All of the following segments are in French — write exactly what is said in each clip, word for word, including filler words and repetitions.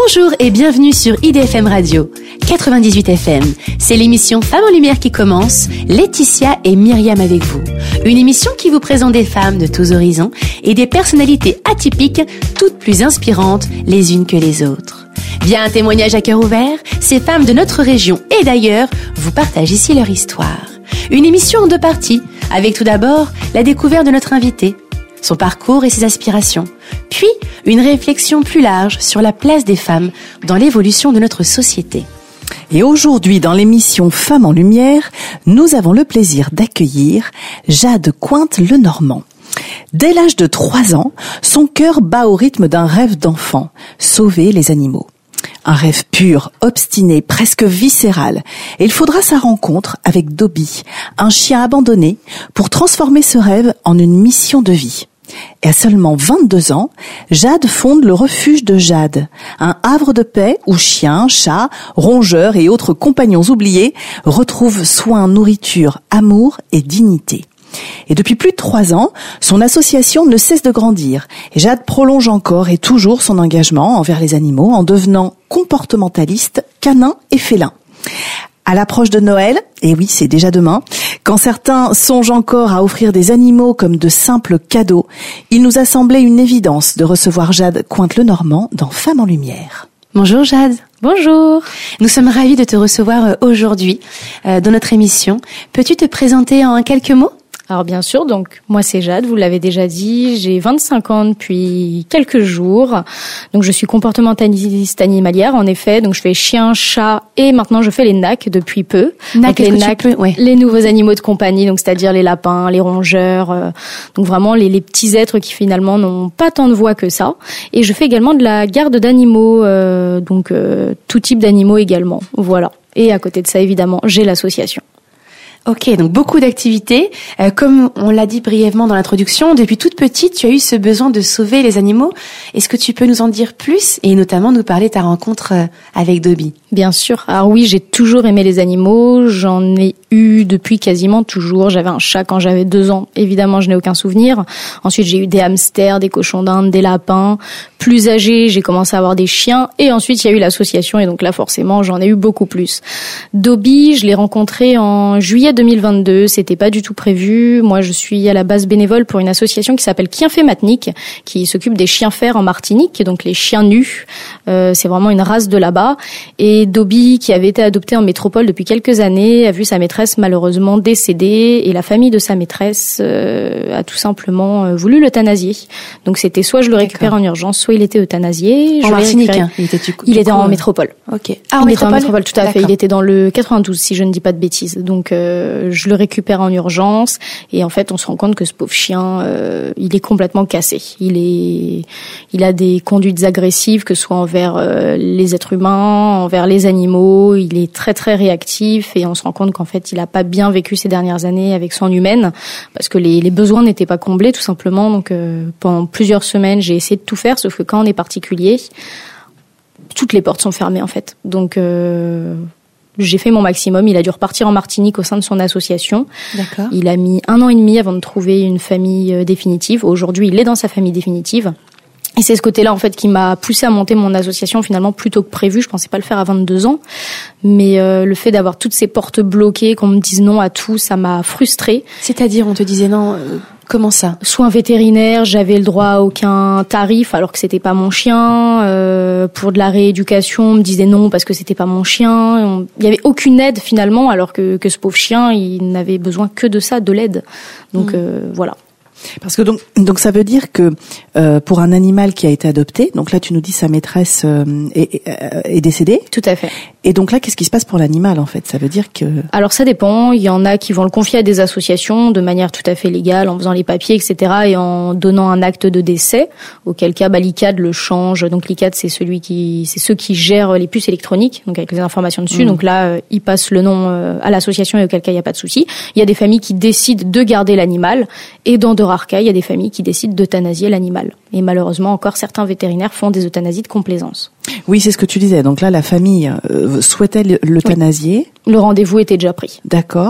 Bonjour et bienvenue sur I D F M Radio, quatre-vingt-dix-huit F M. C'est l'émission Femmes en Lumière qui commence, Laetitia et Myriam avec vous. Une émission qui vous présente des femmes de tous horizons et des personnalités atypiques, toutes plus inspirantes les unes que les autres. Via un témoignage à cœur ouvert, ces femmes de notre région et d'ailleurs vous partagent ici leur histoire. Une émission en deux parties, avec tout d'abord la découverte de notre invitée, son parcours et ses aspirations, puis une réflexion plus large sur la place des femmes dans l'évolution de notre société. Et aujourd'hui, dans l'émission Femmes en Lumière, nous avons le plaisir d'accueillir Jade Cointe-Lenormand. Dès l'âge de trois ans, son cœur bat au rythme d'un rêve d'enfant, sauver les animaux. Un rêve pur, obstiné, presque viscéral. Et il faudra sa rencontre avec Dobby, un chien abandonné, pour transformer ce rêve en une mission de vie. Et à seulement vingt-deux ans, Jade fonde le refuge de Jade, un havre de paix où chiens, chats, rongeurs et autres compagnons oubliés retrouvent soins, nourriture, amour et dignité. Et depuis plus de trois ans, son association ne cesse de grandir. Et Jade prolonge encore et toujours son engagement envers les animaux en devenant comportementaliste, canin et félin. À l'approche de Noël, et oui, c'est déjà demain, quand certains songent encore à offrir des animaux comme de simples cadeaux, il nous a semblé une évidence de recevoir Jade Cointe-Lenormand dans Femmes en Lumière. Bonjour Jade. Bonjour. Nous sommes ravis de te recevoir aujourd'hui euh, dans notre émission. Peux-tu te présenter en quelques mots ? Alors bien sûr, donc moi c'est Jade, vous l'avez déjà dit, j'ai vingt-cinq ans depuis quelques jours. Donc je suis comportementaliste animalière en effet, donc je fais chien, chat et maintenant je fais les N A C depuis peu. N A C, donc les N A C, peux, ouais. Les nouveaux animaux de compagnie, donc c'est-à-dire les lapins, les rongeurs, euh, donc vraiment les, les petits êtres qui finalement n'ont pas tant de voix que ça. Et je fais également de la garde d'animaux, euh, donc euh, tout type d'animaux également, voilà. Et à côté de ça évidemment, j'ai l'association. Ok, donc beaucoup d'activités. Euh, comme on l'a dit brièvement dans l'introduction, depuis toute petite, tu as eu ce besoin de sauver les animaux. Est-ce que tu peux nous en dire plus et notamment nous parler de ta rencontre avec Dobby ? Bien sûr. Alors oui, j'ai toujours aimé les animaux. J'en ai eu depuis quasiment toujours. J'avais un chat quand j'avais deux ans. Évidemment, je n'ai aucun souvenir. Ensuite, j'ai eu des hamsters, des cochons d'Inde, des lapins. Plus âgé, j'ai commencé à avoir des chiens. Et ensuite, il y a eu l'association. Et donc là, forcément, j'en ai eu beaucoup plus. Dobby, je l'ai rencontré en juillet deux mille vingt-deux. C'était pas du tout prévu. Moi, je suis à la base bénévole pour une association qui s'appelle Kienfé Matnik, qui s'occupe des chiens fers en Martinique, donc les chiens nus. Euh, c'est vraiment une race de là-bas. Et Dobby, qui avait été adopté en métropole depuis quelques années, a vu sa maîtresse malheureusement décédée et la famille de sa maîtresse euh, a tout simplement euh, voulu l'euthanasier. Donc c'était soit je le récupère D'accord. en urgence, soit il était euthanasié. En je Martinique, hein. il était, du coup, il du était coup, en euh... métropole. Ok. Ah, en il métropole, était en métropole, tout à D'accord. fait. Il était dans le quatre-vingt-douze, si je ne dis pas de bêtises. Donc euh, je le récupère en urgence et en fait on se rend compte que ce pauvre chien, euh, il est complètement cassé. Il est, il a des conduites agressives, que ce soit envers euh, les êtres humains, envers les animaux. Il est très très réactif et on se rend compte qu'en fait il a pas bien vécu ces dernières années avec son humaine parce que les, les besoins n'étaient pas comblés tout simplement. Donc euh, pendant plusieurs semaines j'ai essayé de tout faire, sauf que quand on est particulier, toutes les portes sont fermées en fait. Donc euh, j'ai fait mon maximum. Il a dû repartir en Martinique au sein de son association. D'accord. Il a mis un an et demi avant de trouver une famille définitive. Aujourd'hui, il est dans sa famille définitive. Et c'est ce côté-là, en fait, qui m'a poussé à monter mon association, finalement, plus tôt que prévu. Je pensais pas le faire à vingt-deux ans. Mais euh, le fait d'avoir toutes ces portes bloquées, qu'on me dise non à tout, ça m'a frustrée. C'est-à-dire, on te disait non... Euh... Comment ça ? Soins vétérinaires, j'avais le droit à aucun tarif alors que c'était pas mon chien. Euh, pour de la rééducation, on me disait non parce que c'était pas mon chien. On... Il y avait aucune aide finalement alors que, que ce pauvre chien, il n'avait besoin que de ça, de l'aide. Donc mmh. euh, voilà. Parce que donc donc ça veut dire que euh, pour un animal qui a été adopté, donc là tu nous dis sa maîtresse euh, est, est, est décédée. Tout à fait. Et donc là, qu'est-ce qui se passe pour l'animal en fait ? Ça veut dire que... Alors ça dépend. Il y en a qui vont le confier à des associations de manière tout à fait légale, en faisant les papiers, et cetera, et en donnant un acte de décès. Auquel cas, bah, l'I C A D le change. Donc l'I C A D, c'est celui qui, c'est ceux qui gèrent les puces électroniques, donc avec les informations dessus. Mmh. Donc là, euh, ils passent le nom euh, à l'association et auquel cas il n'y a pas de souci. Il y a des familles qui décident de garder l'animal, et dans de rares cas, il y a des familles qui décident d'euthanasier l'animal. Et malheureusement, encore certains vétérinaires font des euthanasies de complaisance. Oui, c'est ce que tu disais. Donc là, la famille euh, souhaitait l'euthanasier. Oui. Le rendez-vous était déjà pris. D'accord.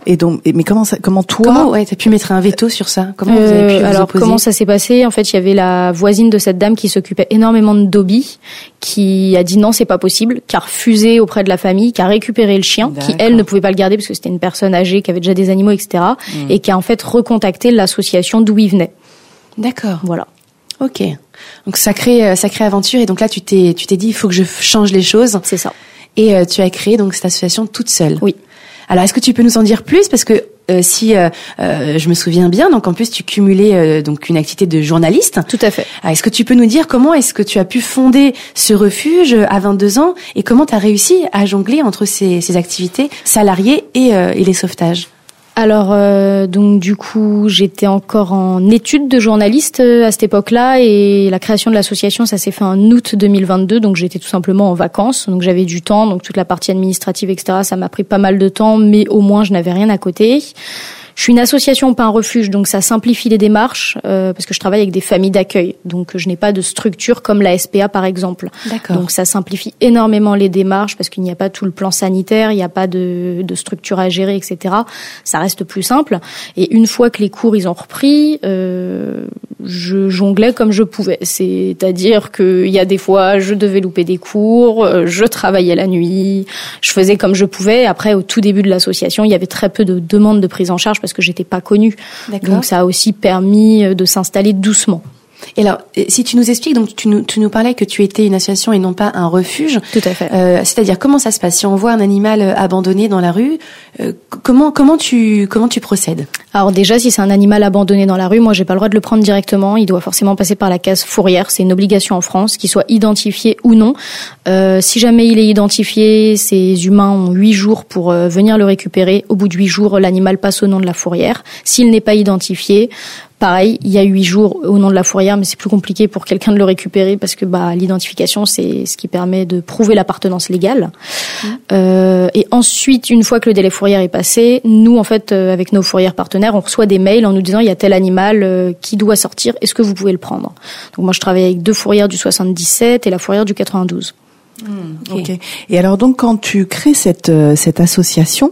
Et donc, et, mais comment ça, comment toi Comment ouais, t'as pu mettre un veto sur ça? Comment euh, vous avez pu vous alors opposer? comment ça s'est passé? En fait, il y avait la voisine de cette dame qui s'occupait énormément de Dobby, qui a dit non, c'est pas possible, qui a refusé auprès de la famille, qui a récupéré le chien, D'accord. qui elle ne pouvait pas le garder parce que c'était une personne âgée qui avait déjà des animaux, et cetera. Mmh. Et qui a en fait recontacté l'association d'où il venait. D'accord. Voilà. Ok. Donc sacrée sacrée aventure, et donc là tu t'es tu t'es dit il faut que je change les choses. C'est ça. Et euh, tu as créé donc cette association toute seule. Oui. Alors est-ce que tu peux nous en dire plus, parce que euh, si euh, euh, je me souviens bien, donc en plus tu cumulais euh, donc une activité de journaliste. Tout à fait. Alors, est-ce que tu peux nous dire comment est-ce que tu as pu fonder ce refuge à vingt-deux ans, et comment tu as réussi à jongler entre ces, ces activités salariées et, euh, et les sauvetages? Alors euh, donc du coup j'étais encore en études de journaliste à cette époque-là, et la création de l'association ça s'est fait en août deux mille vingt-deux, donc j'étais tout simplement en vacances, donc j'avais du temps, donc toute la partie administrative et cetera ça m'a pris pas mal de temps, mais au moins je n'avais rien à côté. Je suis une association, pas un refuge, donc ça simplifie les démarches euh, parce que je travaille avec des familles d'accueil, donc je n'ai pas de structure comme la S P A par exemple. D'accord. Donc ça simplifie énormément les démarches parce qu'il n'y a pas tout le plan sanitaire, il n'y a pas de, de structure à gérer, et cetera. Ça reste plus simple. Et une fois que les cours ils ont repris, euh, je jonglais comme je pouvais. C'est-à-dire qu'il y a des fois je devais louper des cours, je travaillais la nuit, je faisais comme je pouvais. Après au tout début de l'association, il y avait très peu de demandes de prise en charge parce que j'étais pas connue. D'accord. Donc ça a aussi permis de s'installer doucement. Et alors, si tu nous expliques, donc tu nous, tu nous parlais que tu étais une association et non pas un refuge. Tout à fait. Euh, c'est-à-dire comment ça se passe si on voit un animal abandonné dans la rue, euh, comment comment tu comment tu procèdes? Alors déjà, si c'est un animal abandonné dans la rue, moi j'ai pas le droit de le prendre directement. Il doit forcément passer par la case fourrière. C'est une obligation en France, qu'il soit identifié ou non. Euh, si jamais il est identifié, ces humains ont huit jours pour euh, venir le récupérer. Au bout de huit jours, l'animal passe au nom de la fourrière. S'il n'est pas identifié, pareil, il y a huit jours au nom de la fourrière, mais c'est plus compliqué pour quelqu'un de le récupérer parce que bah l'identification c'est ce qui permet de prouver l'appartenance légale. Mmh. Euh, et ensuite, une fois que le délai fourrière est passé, nous en fait euh, avec nos fourrières partenaires, on reçoit des mails en nous disant il y a tel animal euh, qui doit sortir, est-ce que vous pouvez le prendre? Donc moi je travaille avec deux fourrières du soixante-dix-sept et la fourrière du quatre-vingt-douze. Mmh, ok. Okay. Et alors donc quand tu crées cette euh, cette association,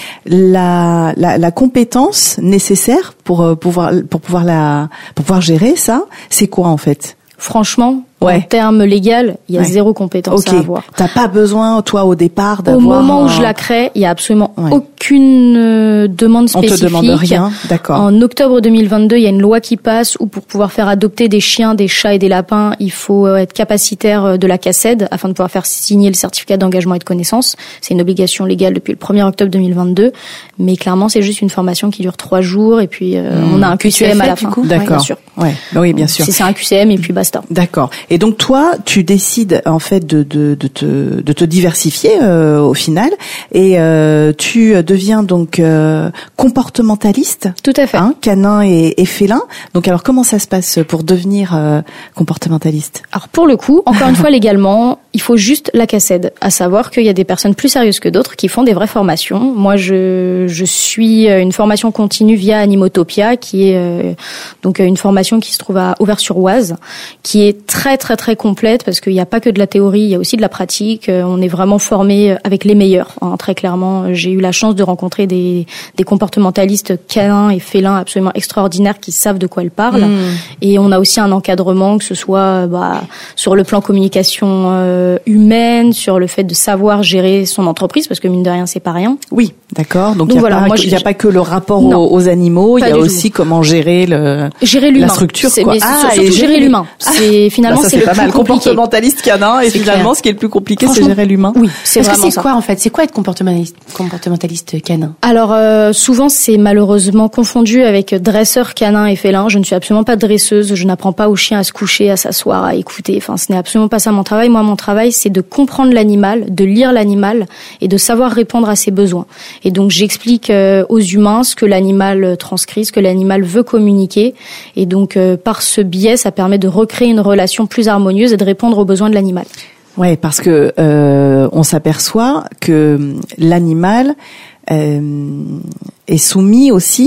la, la la compétence nécessaire pour euh, pouvoir pour pouvoir la pour pouvoir gérer ça, c'est quoi en fait? Franchement, ouais. En termes légal, il y a ouais. zéro compétence okay. à avoir. T'as pas besoin, toi, au départ, d'avoir... Au moment où je la crée, il y a absolument ouais. aucune euh, demande spécifique. On te demande rien, d'accord. En octobre deux mille vingt-deux, il y a une loi qui passe où pour pouvoir faire adopter des chiens, des chats et des lapins, il faut être capacitaire de la CACED afin de pouvoir faire signer le certificat d'engagement et de connaissance. C'est une obligation légale depuis le premier octobre deux mille vingt-deux, mais clairement, c'est juste une formation qui dure trois jours et puis euh, mmh. on a un Q C M à la fin. D'accord. Ouais, bien sûr. Ouais. Oui, bien sûr. C'est, c'est un Q C M et puis basta. D'accord. Et donc toi, tu décides en fait de de de te de te diversifier euh, au final, et euh, tu deviens donc euh, comportementaliste. Tout à fait. Hein, canin et, et félin. Donc alors comment ça se passe pour devenir euh, comportementaliste? Alors pour le coup, encore une fois légalement, il faut juste la CACED, à savoir qu'il y a des personnes plus sérieuses que d'autres qui font des vraies formations. Moi, je je suis une formation continue via Animotopia, qui est euh, donc une formation qui se trouve à Auvers-sur-Oise, qui est très très très complète parce qu'il n'y a pas que de la théorie, il y a aussi de la pratique. On est vraiment formé avec les meilleurs. Hein, très clairement, j'ai eu la chance de rencontrer des, des comportementalistes canins et félins absolument extraordinaires qui savent de quoi ils parlent. Mmh. Et on a aussi un encadrement, que ce soit bah, sur le plan communication euh, humaine, sur le fait de savoir gérer son entreprise, parce que mine de rien, c'est pas rien. Oui, d'accord. Donc, Donc il voilà, n'y a, a pas que le rapport aux, aux animaux, il y a aussi tout. Comment gérer le gérer l'humain. La structure. C'est, quoi. Mais ah, surtout et gérer, gérer l'humain. C'est finalement bah, ça, c'est, c'est le pas plus mal. compliqué. Comportementaliste canin, et c'est finalement clair. Ce qui est le plus compliqué, c'est gérer l'humain. Oui, c'est Parce vraiment que c'est ça. quoi en fait? C'est quoi être comportementaliste, comportementaliste canin? Alors euh, souvent c'est malheureusement confondu avec dresseur canin et félin. Je ne suis absolument pas dresseuse. Je n'apprends pas au chien à se coucher, à s'asseoir, à écouter. Enfin, ce n'est absolument pas ça mon travail. Moi, mon travail, c'est de comprendre l'animal, de lire l'animal et de savoir répondre à ses besoins. Et donc j'explique euh, aux humains ce que l'animal transcrit, ce que l'animal veut communiquer. Et donc euh, par ce biais, ça permet de recréer une relation plus harmonieuse et de répondre aux besoins de l'animal. Ouais, parce que euh, on s'aperçoit que l'animal euh, est soumis aussi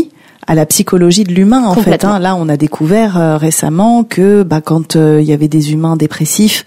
à la psychologie de l'humain en fait. Hein. Là, on a découvert euh, récemment que bah, quand il euh, y avait des humains dépressifs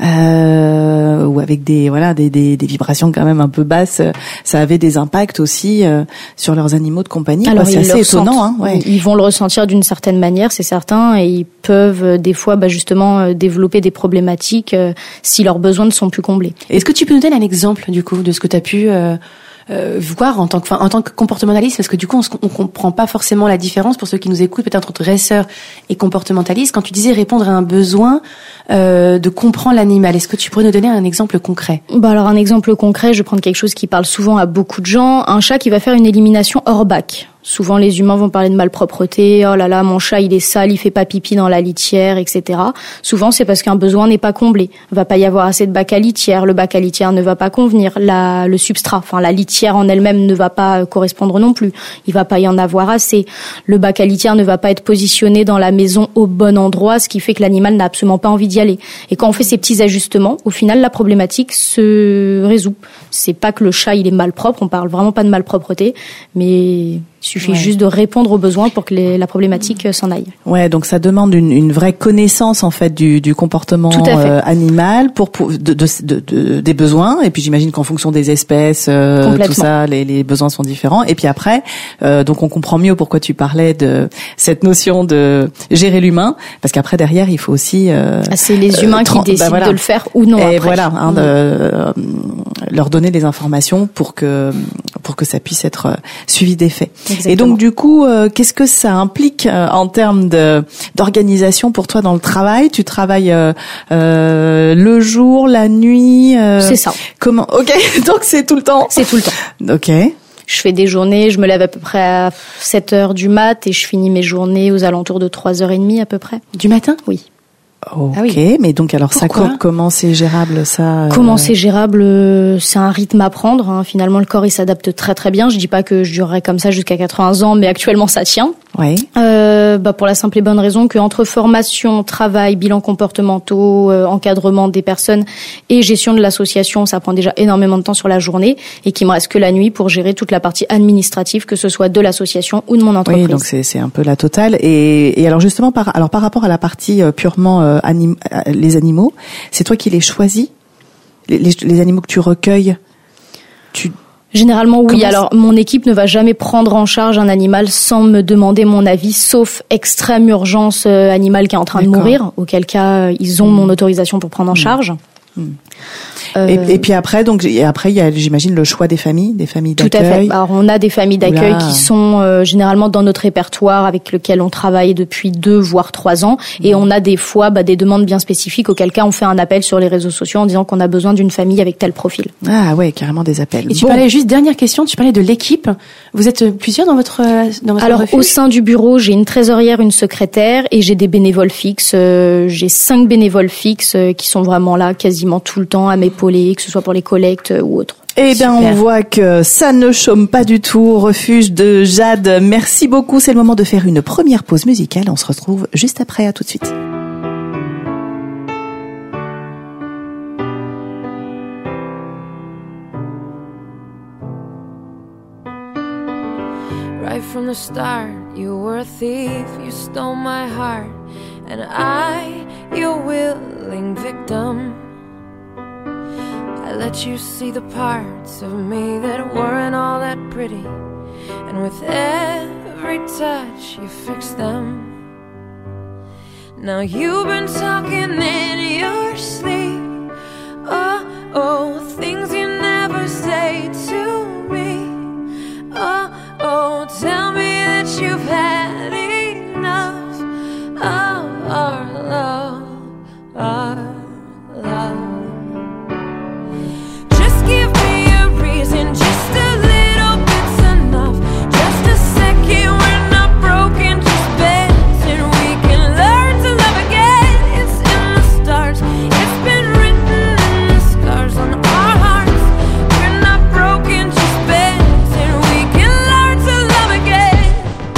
euh, ou avec des voilà des, des, des vibrations quand même un peu basses, ça avait des impacts aussi euh, sur leurs animaux de compagnie. Alors, bah, c'est assez étonnant. Hein, ouais. Ils vont le ressentir d'une certaine manière, c'est certain, et ils peuvent euh, des fois bah, justement euh, développer des problématiques euh, si leurs besoins ne sont plus comblés. Est-ce que tu peux nous donner un exemple du coup de ce que tu as pu euh, euh, voir en tant que, enfin, en tant que comportementaliste, parce que du coup on, on comprend pas forcément la différence pour ceux qui nous écoutent, peut-être entre dresseur et comportementaliste. Quand tu disais répondre à un besoin euh, de comprendre l'animal, est-ce que tu pourrais nous donner un exemple concret? Bah alors un exemple concret, je vais prendre quelque chose qui parle souvent à beaucoup de gens, un chat qui va faire une élimination hors bac. Souvent, les humains vont parler de malpropreté. Oh là là, mon chat, il est sale, il fait pas pipi dans la litière, et cetera. Souvent, c'est parce qu'un besoin n'est pas comblé. Il va pas y avoir assez de bac à litière. Le bac à litière ne va pas convenir. La, le substrat, enfin, la litière en elle-même ne va pas correspondre non plus. Il va pas y en avoir assez. Le bac à litière ne va pas être positionné dans la maison au bon endroit, ce qui fait que l'animal n'a absolument pas envie d'y aller. Et quand on fait ces petits ajustements, au final, la problématique se résout. C'est pas que le chat, il est malpropre. On parle vraiment pas de malpropreté, mais il suffit ouais. juste de répondre aux besoins pour que les, la problématique s'en aille. Ouais, donc ça demande une, une vraie connaissance en fait du, du comportement euh, animal pour, pour de, de, de, de, des besoins. Et puis j'imagine qu'en fonction des espèces, euh, tout ça, les, les besoins sont différents. Et puis après, euh, donc on comprend mieux pourquoi tu parlais de cette notion de gérer l'humain, parce qu'après derrière il faut aussi. Euh, ah, c'est les humains euh, qui décident bah, voilà. de le faire ou non. Et après. voilà, hein, de, euh, leur donner les informations pour que pour que ça puisse être suivi des faits. Exactement. Et donc du coup, euh, qu'est-ce que ça implique euh, en termes de d'organisation pour toi dans le travail? Tu travailles euh, euh, le jour, la nuit euh, C'est ça. Comment? Ok, donc c'est tout le temps. C'est tout le temps. Ok. Je fais des journées, je me lève à peu près à sept heures du mat et je finis mes journées aux alentours de trois heures trente à peu près. Du matin? Oui. Ok, ah oui. Mais donc alors Pourquoi? ça comment c'est gérable ça? Comment euh... c'est gérable? C'est un rythme à prendre. Hein. Finalement, le corps il s'adapte très très bien. Je dis pas que je durerai comme ça jusqu'à quatre-vingts ans, mais actuellement ça tient. Oui. Euh, bah pour la simple et bonne raison que entre formation, travail, bilan comportementaux, euh, encadrement des personnes et gestion de l'association, ça prend déjà énormément de temps sur la journée et qu'il me reste que la nuit pour gérer toute la partie administrative, que ce soit de l'association ou de mon entreprise. Oui, donc c'est c'est un peu la totale. Et, et alors justement par alors par rapport à la partie euh, purement euh, anim, euh, les animaux, c'est toi qui les choisis, les, les, les animaux que tu recueilles, tu Généralement, oui. Comment Alors, mon équipe ne va jamais prendre en charge un animal sans me demander mon avis, sauf extrême urgence euh, animal qui est en train D'accord. de mourir, auquel cas, euh, ils ont mmh. mon autorisation pour prendre en charge. Mmh. Euh, et, et puis après, donc et après, il y a, j'imagine, le choix des familles, des familles d'accueil. Tout à fait. Alors, on a des familles d'accueil Oula. qui sont euh, généralement dans notre répertoire, avec lequel on travaille depuis deux voire trois ans, et on a des fois bah, des demandes bien spécifiques, auquel cas on fait un appel sur les réseaux sociaux en disant qu'on a besoin d'une famille avec tel profil. Ah ouais, carrément des appels. Et tu bon. parlais juste dernière question, tu parlais de l'équipe. Vous êtes plusieurs dans votre dans votre Alors refuge? Au sein du bureau, j'ai une trésorière, une secrétaire, et j'ai des bénévoles fixes. Euh, j'ai cinq bénévoles fixes euh, qui sont vraiment là quasiment tout le temps à m'épauler, que ce soit pour les collectes ou autres. Eh bien, on voit que ça ne chôme pas du tout au refuge de Jade. Merci beaucoup. C'est le moment de faire une première pause musicale. On se retrouve juste après. À tout de suite. Right from the start, you were a thief. You stole my heart, and I, your willing victim. I let you see the parts of me that weren't all that pretty, and with every touch you fixed them. Now you've been talking in your sleep. Oh, oh, things you never say to me. Oh, oh, tell me that you've had enough of our love, our love. Give me a reason, just a little bit's enough. Just a second, we're not broken, just bends, and we can learn to love again. It's in the stars, it's been written in the scars on our hearts. We're not broken, just bends, and we can learn to love again.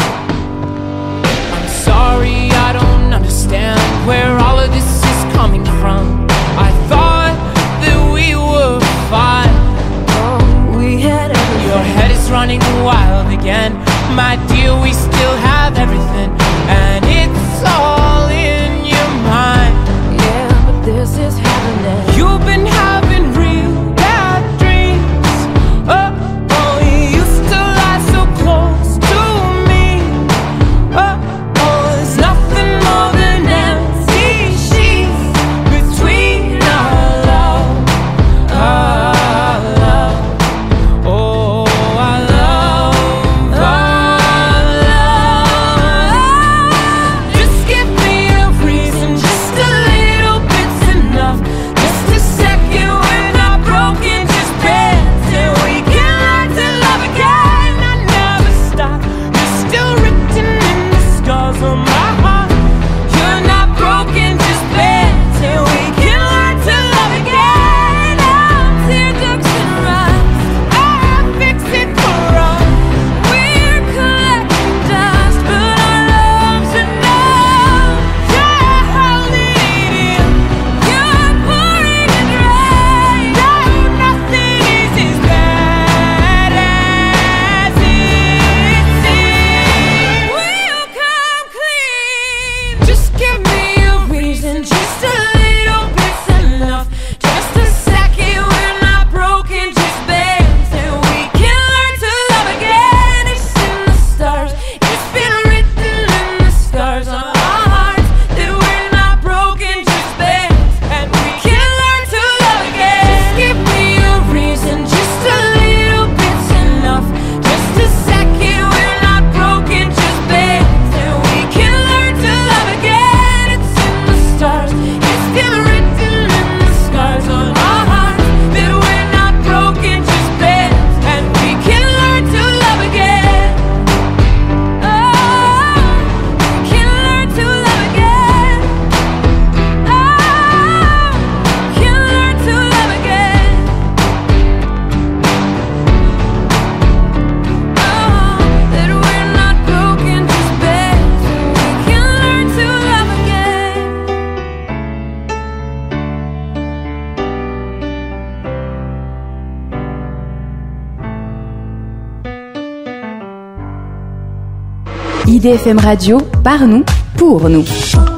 I'm sorry, I don't understand where all of this is coming from. I thought that we were fine. Oh, we had everything. Your head is running wild again. my dear, we still have everything, and it's all in your mind. Yeah, but this is happening. You've been having real bad dreams. Oh, oh, you used to lie so close to me. Oh, oh, there's nothing more than empty sheets between our love, our love. Oh, our love, our love. Just give me a reason, just a little bit's enough. Just a second, we're not broken, just bends, and we can learn to love again. I never stop. You're still written in the scars on my heart. You're not broken, just bends, and we can learn to love again. Now tear ducts and rust, I fix it for us. We're collecting dust, but our love's enough. You're holding it in, you're pouring it right. No, nothing is as bad as it seems. We'll come clean. Just give me a reason, just a little bit's enough. Just a second, we're not broken, just bends, and we can learn to love again. It's in the stars, it's been written in the scars on our hearts that we're not broken, just bends, and we can learn to love again. Just give me a reason, just a little bit's enough. Just a second, we're not broken, just bends, and we can learn to love again. It's in the stars, it's been written in the scars on our hearts that we're not broken, just bends, and we can learn to love again. Oh, we can learn to love again. Oh, we can learn to love again. Oh, that we're not broken, just bends, and we can learn to love again. I D F M Radio, par nous, pour nous.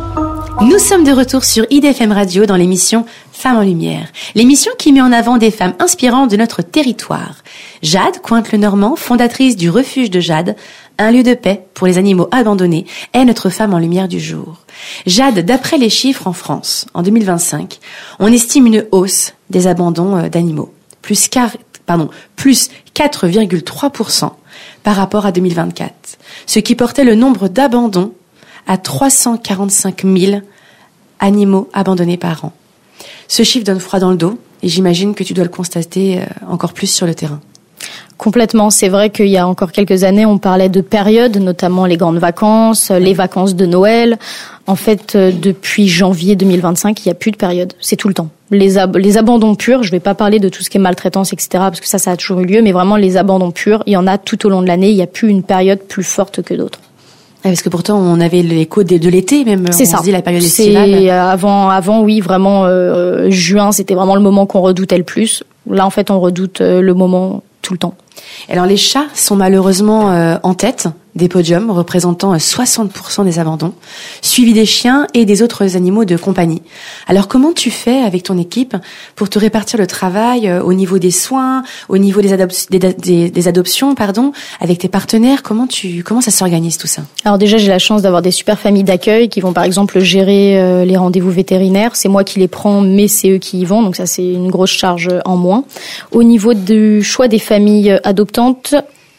Nous sommes de retour sur I D F M Radio dans l'émission Femmes en Lumière, l'émission qui met en avant des femmes inspirantes de notre territoire. Jade Cointe-Lenormand, fondatrice du Refuge de Jade, un lieu de paix pour les animaux abandonnés, est notre femme en lumière du jour. Jade, d'après les chiffres en France, en deux mille vingt-cinq, on estime une hausse des abandons d'animaux, plus, car, pardon, plus quatre virgule trois pour cent par rapport à deux mille vingt-quatre, ce qui portait le nombre d'abandons à trois cent quarante-cinq mille animaux abandonnés par an. Ce chiffre donne froid dans le dos et j'imagine que tu dois le constater encore plus sur le terrain. Complètement. C'est vrai qu'il y a encore quelques années, on parlait de périodes, notamment les grandes vacances, les vacances de Noël. En fait, depuis janvier deux mille vingt-cinq, il n'y a plus de période. C'est tout le temps. Les, ab- les abandons purs, je ne vais pas parler de tout ce qui est maltraitance, et cetera, parce que ça, ça a toujours eu lieu, mais vraiment les abandons purs, il y en a tout au long de l'année. Il n'y a plus une période plus forte que d'autres. Ah, parce que pourtant, on avait l'écho de, de l'été, même. C'est on ça. se dit la période C'est estivale. avant, avant, oui, vraiment, euh, juin, c'était vraiment le moment qu'on redoutait le plus. Là, en fait, on redoute euh, le moment tout le temps. Alors, les chats sont malheureusement euh, en tête des podiums, représentant soixante pour cent des abandons, suivis des chiens et des autres animaux de compagnie. Alors, comment tu fais avec ton équipe pour te répartir le travail euh, au niveau des soins, au niveau des, adop- des, des, des adoptions, pardon, avec tes partenaires? Comment tu, comment ça s'organise tout ça? Alors déjà, j'ai la chance d'avoir des super familles d'accueil qui vont par exemple gérer euh, les rendez-vous vétérinaires. C'est moi qui les prends, mais c'est eux qui y vont, donc ça c'est une grosse charge en moins. Au niveau du choix des familles adoptantes,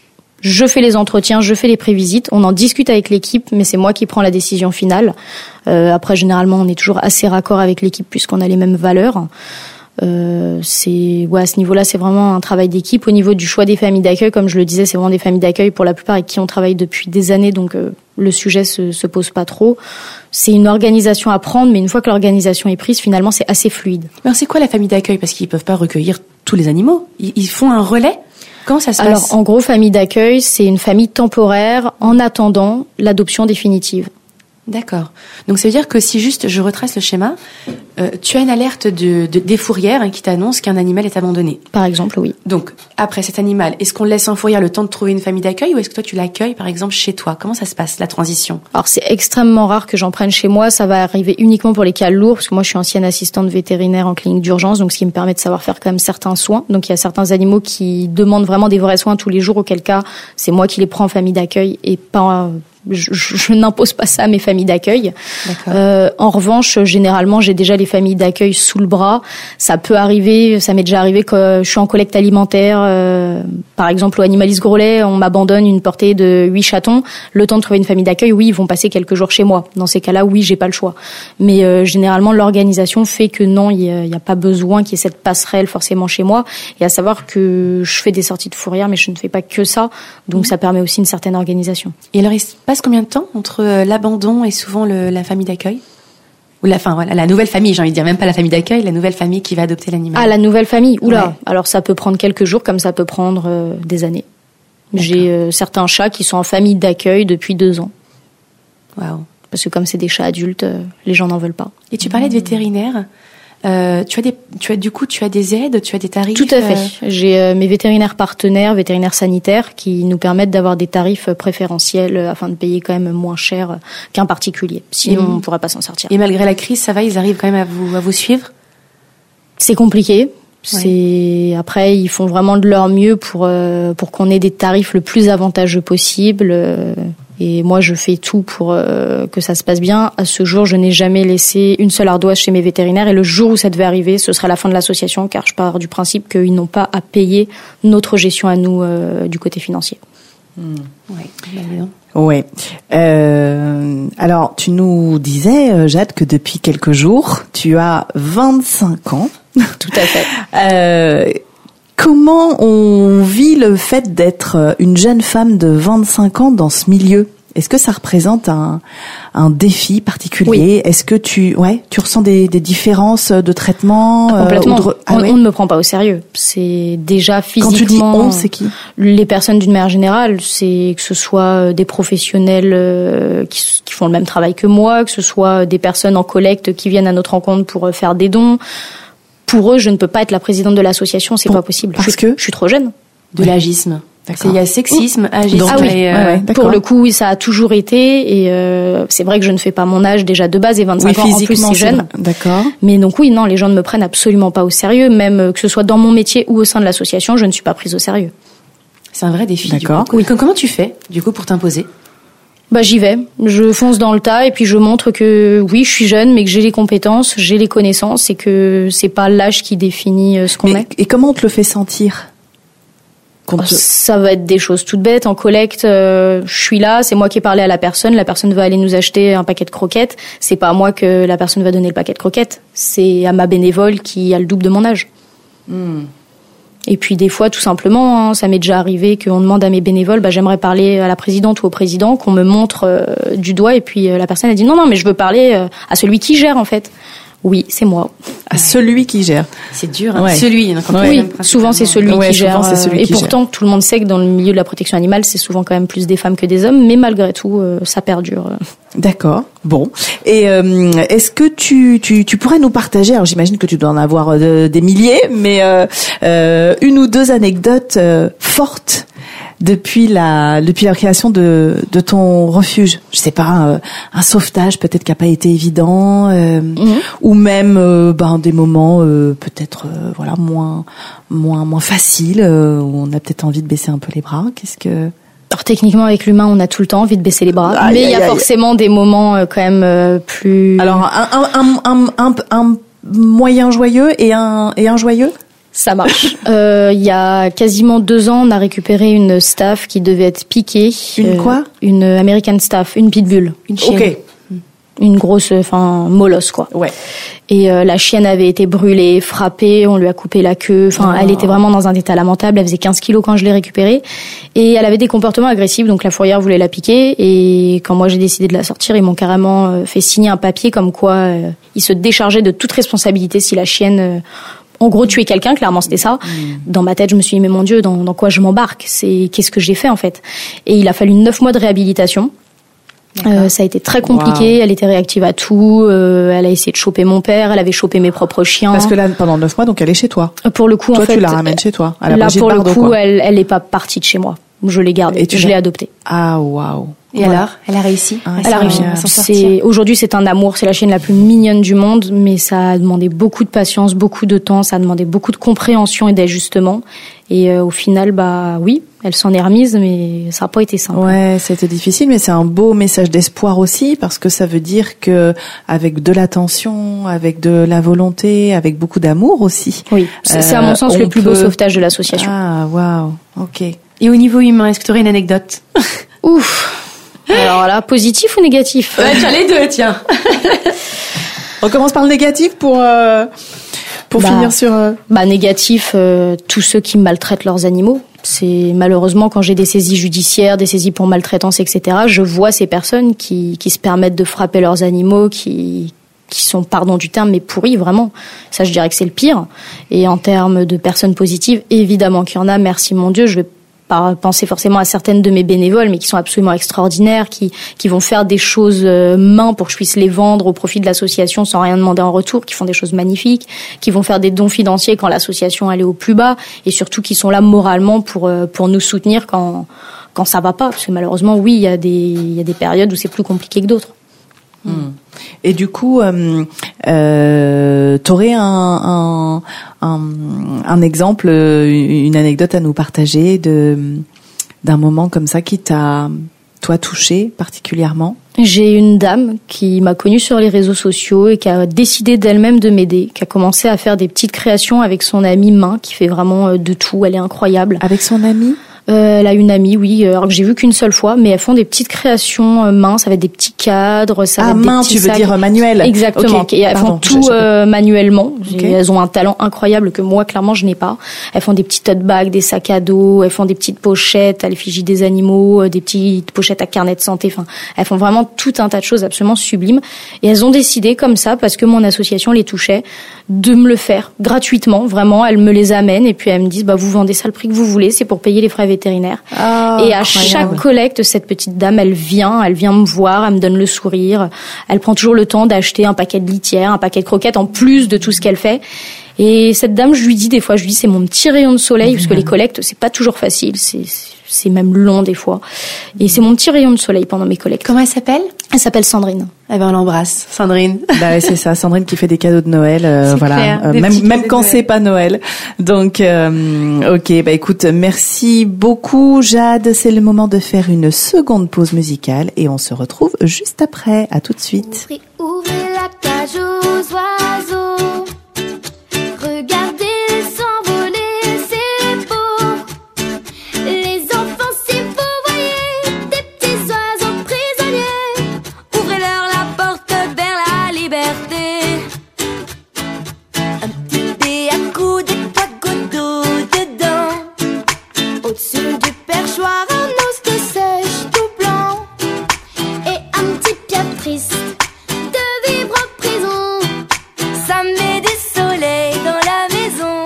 je fais les entretiens, je fais les prévisites, on en discute avec l'équipe, mais c'est moi qui prends la décision finale. Euh, après, généralement, on est toujours assez raccord avec l'équipe puisqu'on a les mêmes valeurs. Euh, c'est, ouais, à ce niveau-là, c'est vraiment un travail d'équipe. Au niveau du choix des familles d'accueil, comme je le disais, c'est vraiment des familles d'accueil pour la plupart avec qui on travaille depuis des années, donc euh, le sujet se, se pose pas trop. C'est une organisation à prendre, mais une fois que l'organisation est prise, finalement, c'est assez fluide. Alors, c'est quoi la famille d'accueil? Parce qu'ils peuvent pas recueillir tous les animaux. Ils, ils font un relais? Comment ça se Alors, passe? en gros, famille d'accueil, c'est une famille temporaire en attendant l'adoption définitive. D'accord. Donc ça veut dire que si juste je retrace le schéma, euh, tu as une alerte de, de, des fourrières hein, qui t'annonce qu'un animal est abandonné. Par exemple, oui. Donc après cet animal, est-ce qu'on le laisse en fourrière le temps de trouver une famille d'accueil ou est-ce que toi tu l'accueilles par exemple chez toi? Comment ça se passe la transition? Alors c'est extrêmement rare que j'en prenne chez moi, ça va arriver uniquement pour les cas lourds parce que moi je suis ancienne assistante vétérinaire en clinique d'urgence, donc ce qui me permet de savoir faire quand même certains soins. Donc il y a certains animaux qui demandent vraiment des vrais soins tous les jours, auquel cas c'est moi qui les prends en famille d'accueil et pas Je, je, je n'impose pas ça à mes familles d'accueil. Euh, en revanche, généralement, j'ai déjà les familles d'accueil sous le bras. Ça peut arriver, ça m'est déjà arrivé que je suis en collecte alimentaire. Euh, par exemple, au Animalis Groslay, on m'abandonne une portée de huit chatons. Le temps de trouver une famille d'accueil, oui, ils vont passer quelques jours chez moi. Dans ces cas-là, oui, j'ai pas le choix. Mais euh, généralement, l'organisation fait que non, il y, y a pas besoin qu'il y ait cette passerelle forcément chez moi. Et à savoir que je fais des sorties de fourrière, mais je ne fais pas que ça. Donc, ça permet aussi une certaine organisation. Et alors, il se passe combien de temps entre l'abandon et souvent le, la famille d'accueil? Ou la, enfin, voilà, la nouvelle famille, j'ai envie de dire, même pas la famille d'accueil, la nouvelle famille qui va adopter l'animal. Ah, la nouvelle famille, oula. Ouais. Alors ça peut prendre quelques jours, comme ça peut prendre euh, des années. D'accord. J'ai euh, certains chats qui sont en famille d'accueil depuis deux ans. Waouh. Parce que comme c'est des chats adultes, euh, les gens n'en veulent pas. Et tu parlais de vétérinaire. Euh, tu as des, tu as du coup, tu as des aides, tu as des tarifs. Tout à fait. Euh... J'ai euh, mes vétérinaires partenaires, vétérinaires sanitaires, qui nous permettent d'avoir des tarifs préférentiels afin de payer quand même moins cher qu'un particulier. Sinon, mmh. on pourrait pas s'en sortir. Et malgré la crise, ça va, ils arrivent quand même à vous, à vous suivre? C'est compliqué. Ouais. C'est après, ils font vraiment de leur mieux pour euh, pour qu'on ait des tarifs le plus avantageux possible. Euh, Et moi, je fais tout pour euh, que ça se passe bien. À ce jour, je n'ai jamais laissé une seule ardoise chez mes vétérinaires. Et le jour où ça devait arriver, ce sera la fin de l'association, car je pars du principe qu'ils n'ont pas à payer notre gestion à nous euh, du côté financier. Mmh. Oui, bah, ouais. Euh, alors, tu nous disais, Jade, que depuis quelques jours, tu as vingt-cinq ans. Tout à fait. euh, Comment on vit le fait d'être une jeune femme de vingt-cinq ans dans ce milieu? Est-ce que ça représente un, un défi particulier? Oui. Est-ce que tu, ouais, tu ressens des, des différences de traitement? Ah, complètement. Euh, de... ah, on, ouais. on ne me prend pas au sérieux. C'est déjà physiquement. Quand tu dis on, c'est qui? Les personnes d'une manière générale. C'est que ce soit des professionnels euh, qui, qui font le même travail que moi, que ce soit des personnes en collecte qui viennent à notre rencontre pour faire des dons. Pour eux, je ne peux pas être la présidente de l'association, c'est bon, pas possible. Parce je, que je suis trop jeune. De ouais. l'agisme. D'accord. Il y a sexisme, agisme. Donc, ah oui, et, euh, ouais, ouais, pour le coup, oui, ça a toujours été. Et euh, c'est vrai que je ne fais pas mon âge déjà de base et vingt-cinq oui, ans en plus, c'est jeune. D'accord. Mais donc oui, non, les gens ne me prennent absolument pas au sérieux, même que ce soit dans mon métier ou au sein de l'association, je ne suis pas prise au sérieux. C'est un vrai défi. D'accord. Du coup. Oui, comment tu fais du coup pour t'imposer? Bah j'y vais, je fonce dans le tas et puis je montre que oui, je suis jeune, mais que j'ai les compétences, j'ai les connaissances et que c'est pas l'âge qui définit ce qu'on mais, est. Et comment on te le fait sentir? Oh, te... Ça va être des choses toutes bêtes. En collecte, euh, je suis là, c'est moi qui ai parlé à la personne. La personne va aller nous acheter un paquet de croquettes. C'est pas à moi que la personne va donner le paquet de croquettes. C'est à ma bénévole qui a le double de mon âge. Mm. Et puis des fois, tout simplement, hein, ça m'est déjà arrivé qu'on demande à mes bénévoles, bah, j'aimerais parler à la présidente ou au président, qu'on me montre euh, du doigt, et puis euh, la personne a dit non, non, mais je veux parler euh, à celui qui gère en fait. Oui, c'est moi. À celui qui gère. C'est dur. Hein. Ouais. Celui. Quand ouais. Oui, souvent c'est celui ouais, qui gère. C'est celui et qui pourtant, gère. Tout le monde sait que dans le milieu de la protection animale, c'est souvent quand même plus des femmes que des hommes, mais malgré tout, euh, ça perdure. D'accord. Bon. Et euh, est-ce que tu, tu tu pourrais nous partager, alors j'imagine que tu dois en avoir euh, des milliers, mais euh, euh, une ou deux anecdotes euh, fortes depuis la depuis la création de de ton refuge. Je sais pas, un, un sauvetage peut-être qui a pas été évident, euh, mm-hmm. ou même euh, ben des moments euh, peut-être euh, voilà moins moins moins faciles euh, où on a peut-être envie de baisser un peu les bras. Qu'est-ce que Alors techniquement, avec l'humain, on a tout le temps envie de baisser les bras, aïe, mais il y a aïe, forcément aïe. des moments euh, quand même euh, plus. Alors un un un un un moyen joyeux et un et un joyeux. Ça marche. Euh, il y a quasiment deux ans, on a récupéré une staff qui devait être piquée. Une euh, quoi? Une American staff, une pitbull. Une chienne. Ok. Une grosse, enfin, molosse, quoi. Ouais. Et euh, la chienne avait été brûlée, frappée, on lui a coupé la queue. Enfin, oh. Elle était vraiment dans un état lamentable. Elle faisait quinze kilos quand je l'ai récupérée. Et elle avait des comportements agressifs, donc la fourrière voulait la piquer. Et quand moi j'ai décidé de la sortir, ils m'ont carrément fait signer un papier comme quoi euh, ils se déchargeaient de toute responsabilité si la chienne... Euh, En gros, tuer quelqu'un, clairement, c'était ça. Mmh. Dans ma tête, je me suis dit, mais mon Dieu, dans, dans quoi je m'embarque? C'est, qu'est-ce que j'ai fait, en fait? Et il a fallu neuf mois de réhabilitation. Euh, ça a été très compliqué. Wow. Elle était réactive à tout. Euh, elle a essayé de choper mon père. Elle avait chopé mes propres chiens. Parce que là, pendant neuf mois, donc elle est chez toi. Pour le coup, toi, en fait, tu la ramènes chez toi. À la là, pour Bardot, le coup, quoi. elle, elle est pas partie de chez moi. Je l'ai gardée. Et tu je l'ai adoptée. Ah, waouh. Et voilà. alors, elle a réussi. Ah, elle a réussi. C'est aujourd'hui, c'est un amour. C'est la chienne la plus mignonne du monde, mais ça a demandé beaucoup de patience, beaucoup de temps. Ça a demandé beaucoup de compréhension et d'ajustement. Et euh, au final, bah oui, elle s'en est remise, mais ça n'a pas été simple. Ouais, c'était difficile, mais c'est un beau message d'espoir aussi, parce que ça veut dire que avec de l'attention, avec de la volonté, avec beaucoup d'amour aussi. Oui, c'est, euh, c'est à mon sens le plus peut... beau sauvetage de l'association. Ah, waouh, ok. Et au niveau humain, est-ce que tu aurais une anecdote? Ouf. Alors là, positif ou négatif? Ouais, tiens, les deux, tiens. On commence par le négatif pour euh, pour bah, finir sur. Euh... Bah négatif, euh, tous ceux qui maltraitent leurs animaux. C'est malheureusement quand j'ai des saisies judiciaires, des saisies pour maltraitance, et cetera. Je vois ces personnes qui qui se permettent de frapper leurs animaux, qui qui sont, pardon du terme, mais pourris vraiment. Ça, je dirais que c'est le pire. Et en termes de personnes positives, évidemment qu'il y en a. Merci mon Dieu, je vais pas penser forcément à certaines de mes bénévoles, mais qui sont absolument extraordinaires, qui qui vont faire des choses euh, main pour que je puisse les vendre au profit de l'association sans rien demander en retour, qui font des choses magnifiques, qui vont faire des dons financiers quand l'association elle est au plus bas, et surtout qui sont là moralement pour euh, pour nous soutenir quand quand ça va pas, parce que malheureusement oui, il y a des il y a des périodes où c'est plus compliqué que d'autres. Mmh. Et du coup, euh, euh, t'aurais un, un, un, un exemple, une anecdote à nous partager de d'un moment comme ça qui t'a toi touché particulièrement? J'ai une dame qui m'a connue sur les réseaux sociaux et qui a décidé d'elle-même de m'aider, qui a commencé à faire des petites créations avec son amie Main, qui fait vraiment de tout. Elle est incroyable. Avec son amie? Euh, elle a une amie, oui, alors que j'ai vu qu'une seule fois, mais elles font des petites créations euh, main, ça va être des petits cadres, ça ah, va être main, des petits tu veux sacs. dire manuel? Exactement. Okay. Et elles Pardon, font tout euh, manuellement. Okay. Elles ont un talent incroyable que moi, clairement, je n'ai pas. Elles font des petits tote bags, des sacs à dos, elles font des petites pochettes à l'effigie des animaux, des petites pochettes à carnet de santé. Enfin, elles font vraiment tout un tas de choses absolument sublimes. Et elles ont décidé comme ça, parce que mon association les touchait, de me le faire gratuitement. Vraiment, elles me les amènent et puis elles me disent, bah vous vendez ça le prix que vous voulez, c'est pour payer les frais vétérinaires. Ah. Et à incroyable. Chaque collecte, cette petite dame, elle vient, elle vient me voir, elle me donne le sourire. Elle prend toujours le temps d'acheter un paquet de litières, un paquet de croquettes, en plus de tout ce qu'elle fait. Et cette dame, je lui dis des fois, je lui dis, c'est mon petit rayon de soleil, mmh. parce que les collectes, c'est pas toujours facile, c'est, c'est même long des fois. Et c'est mon petit rayon de soleil pendant mes collectes. Comment elle s'appelle? Elle s'appelle Sandrine. Eh ben, on l'embrasse, Sandrine. Bah, c'est ça, Sandrine qui fait des cadeaux de Noël, euh, voilà. Clair, euh, même, même quand c'est pas Noël. Donc, euh, ok, bah, écoute, merci beaucoup, Jade. C'est le moment de faire une seconde pause musicale et on se retrouve juste après. À tout de suite. Ouvrez, ouvrez la cage aux oiseaux. Regardez s'envoler, c'est beau. Les enfants, si vous voyez des petits oiseaux prisonniers, ouvrez-leur la porte vers la liberté. Un petit dé à coups de pagodo dedans. Au-dessus du perchoir, un os de sèche tout blanc. Et un petit piaf triste de vivre en prison. Ça met du soleil dans la maison.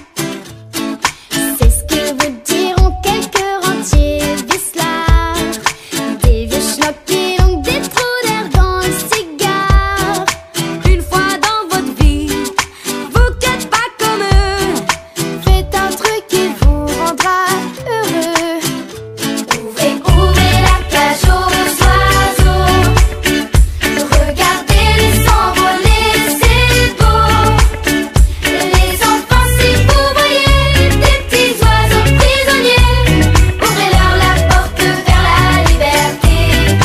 C'est ce que vous diront quelques rentiers vislards, des vieux schnocks qui ont des trous d'air dans le cigare. Une fois dans votre vie, vous qu'êtes pas comme eux, faites un truc qui vous rendra heureux. Ouvrez, ouvrez la cage aux oiseaux. Regardez-les s'envoler, c'est beau. Les enfants, si vous voyez des petits oiseaux prisonniers, ouvrez-leur la porte vers la liberté.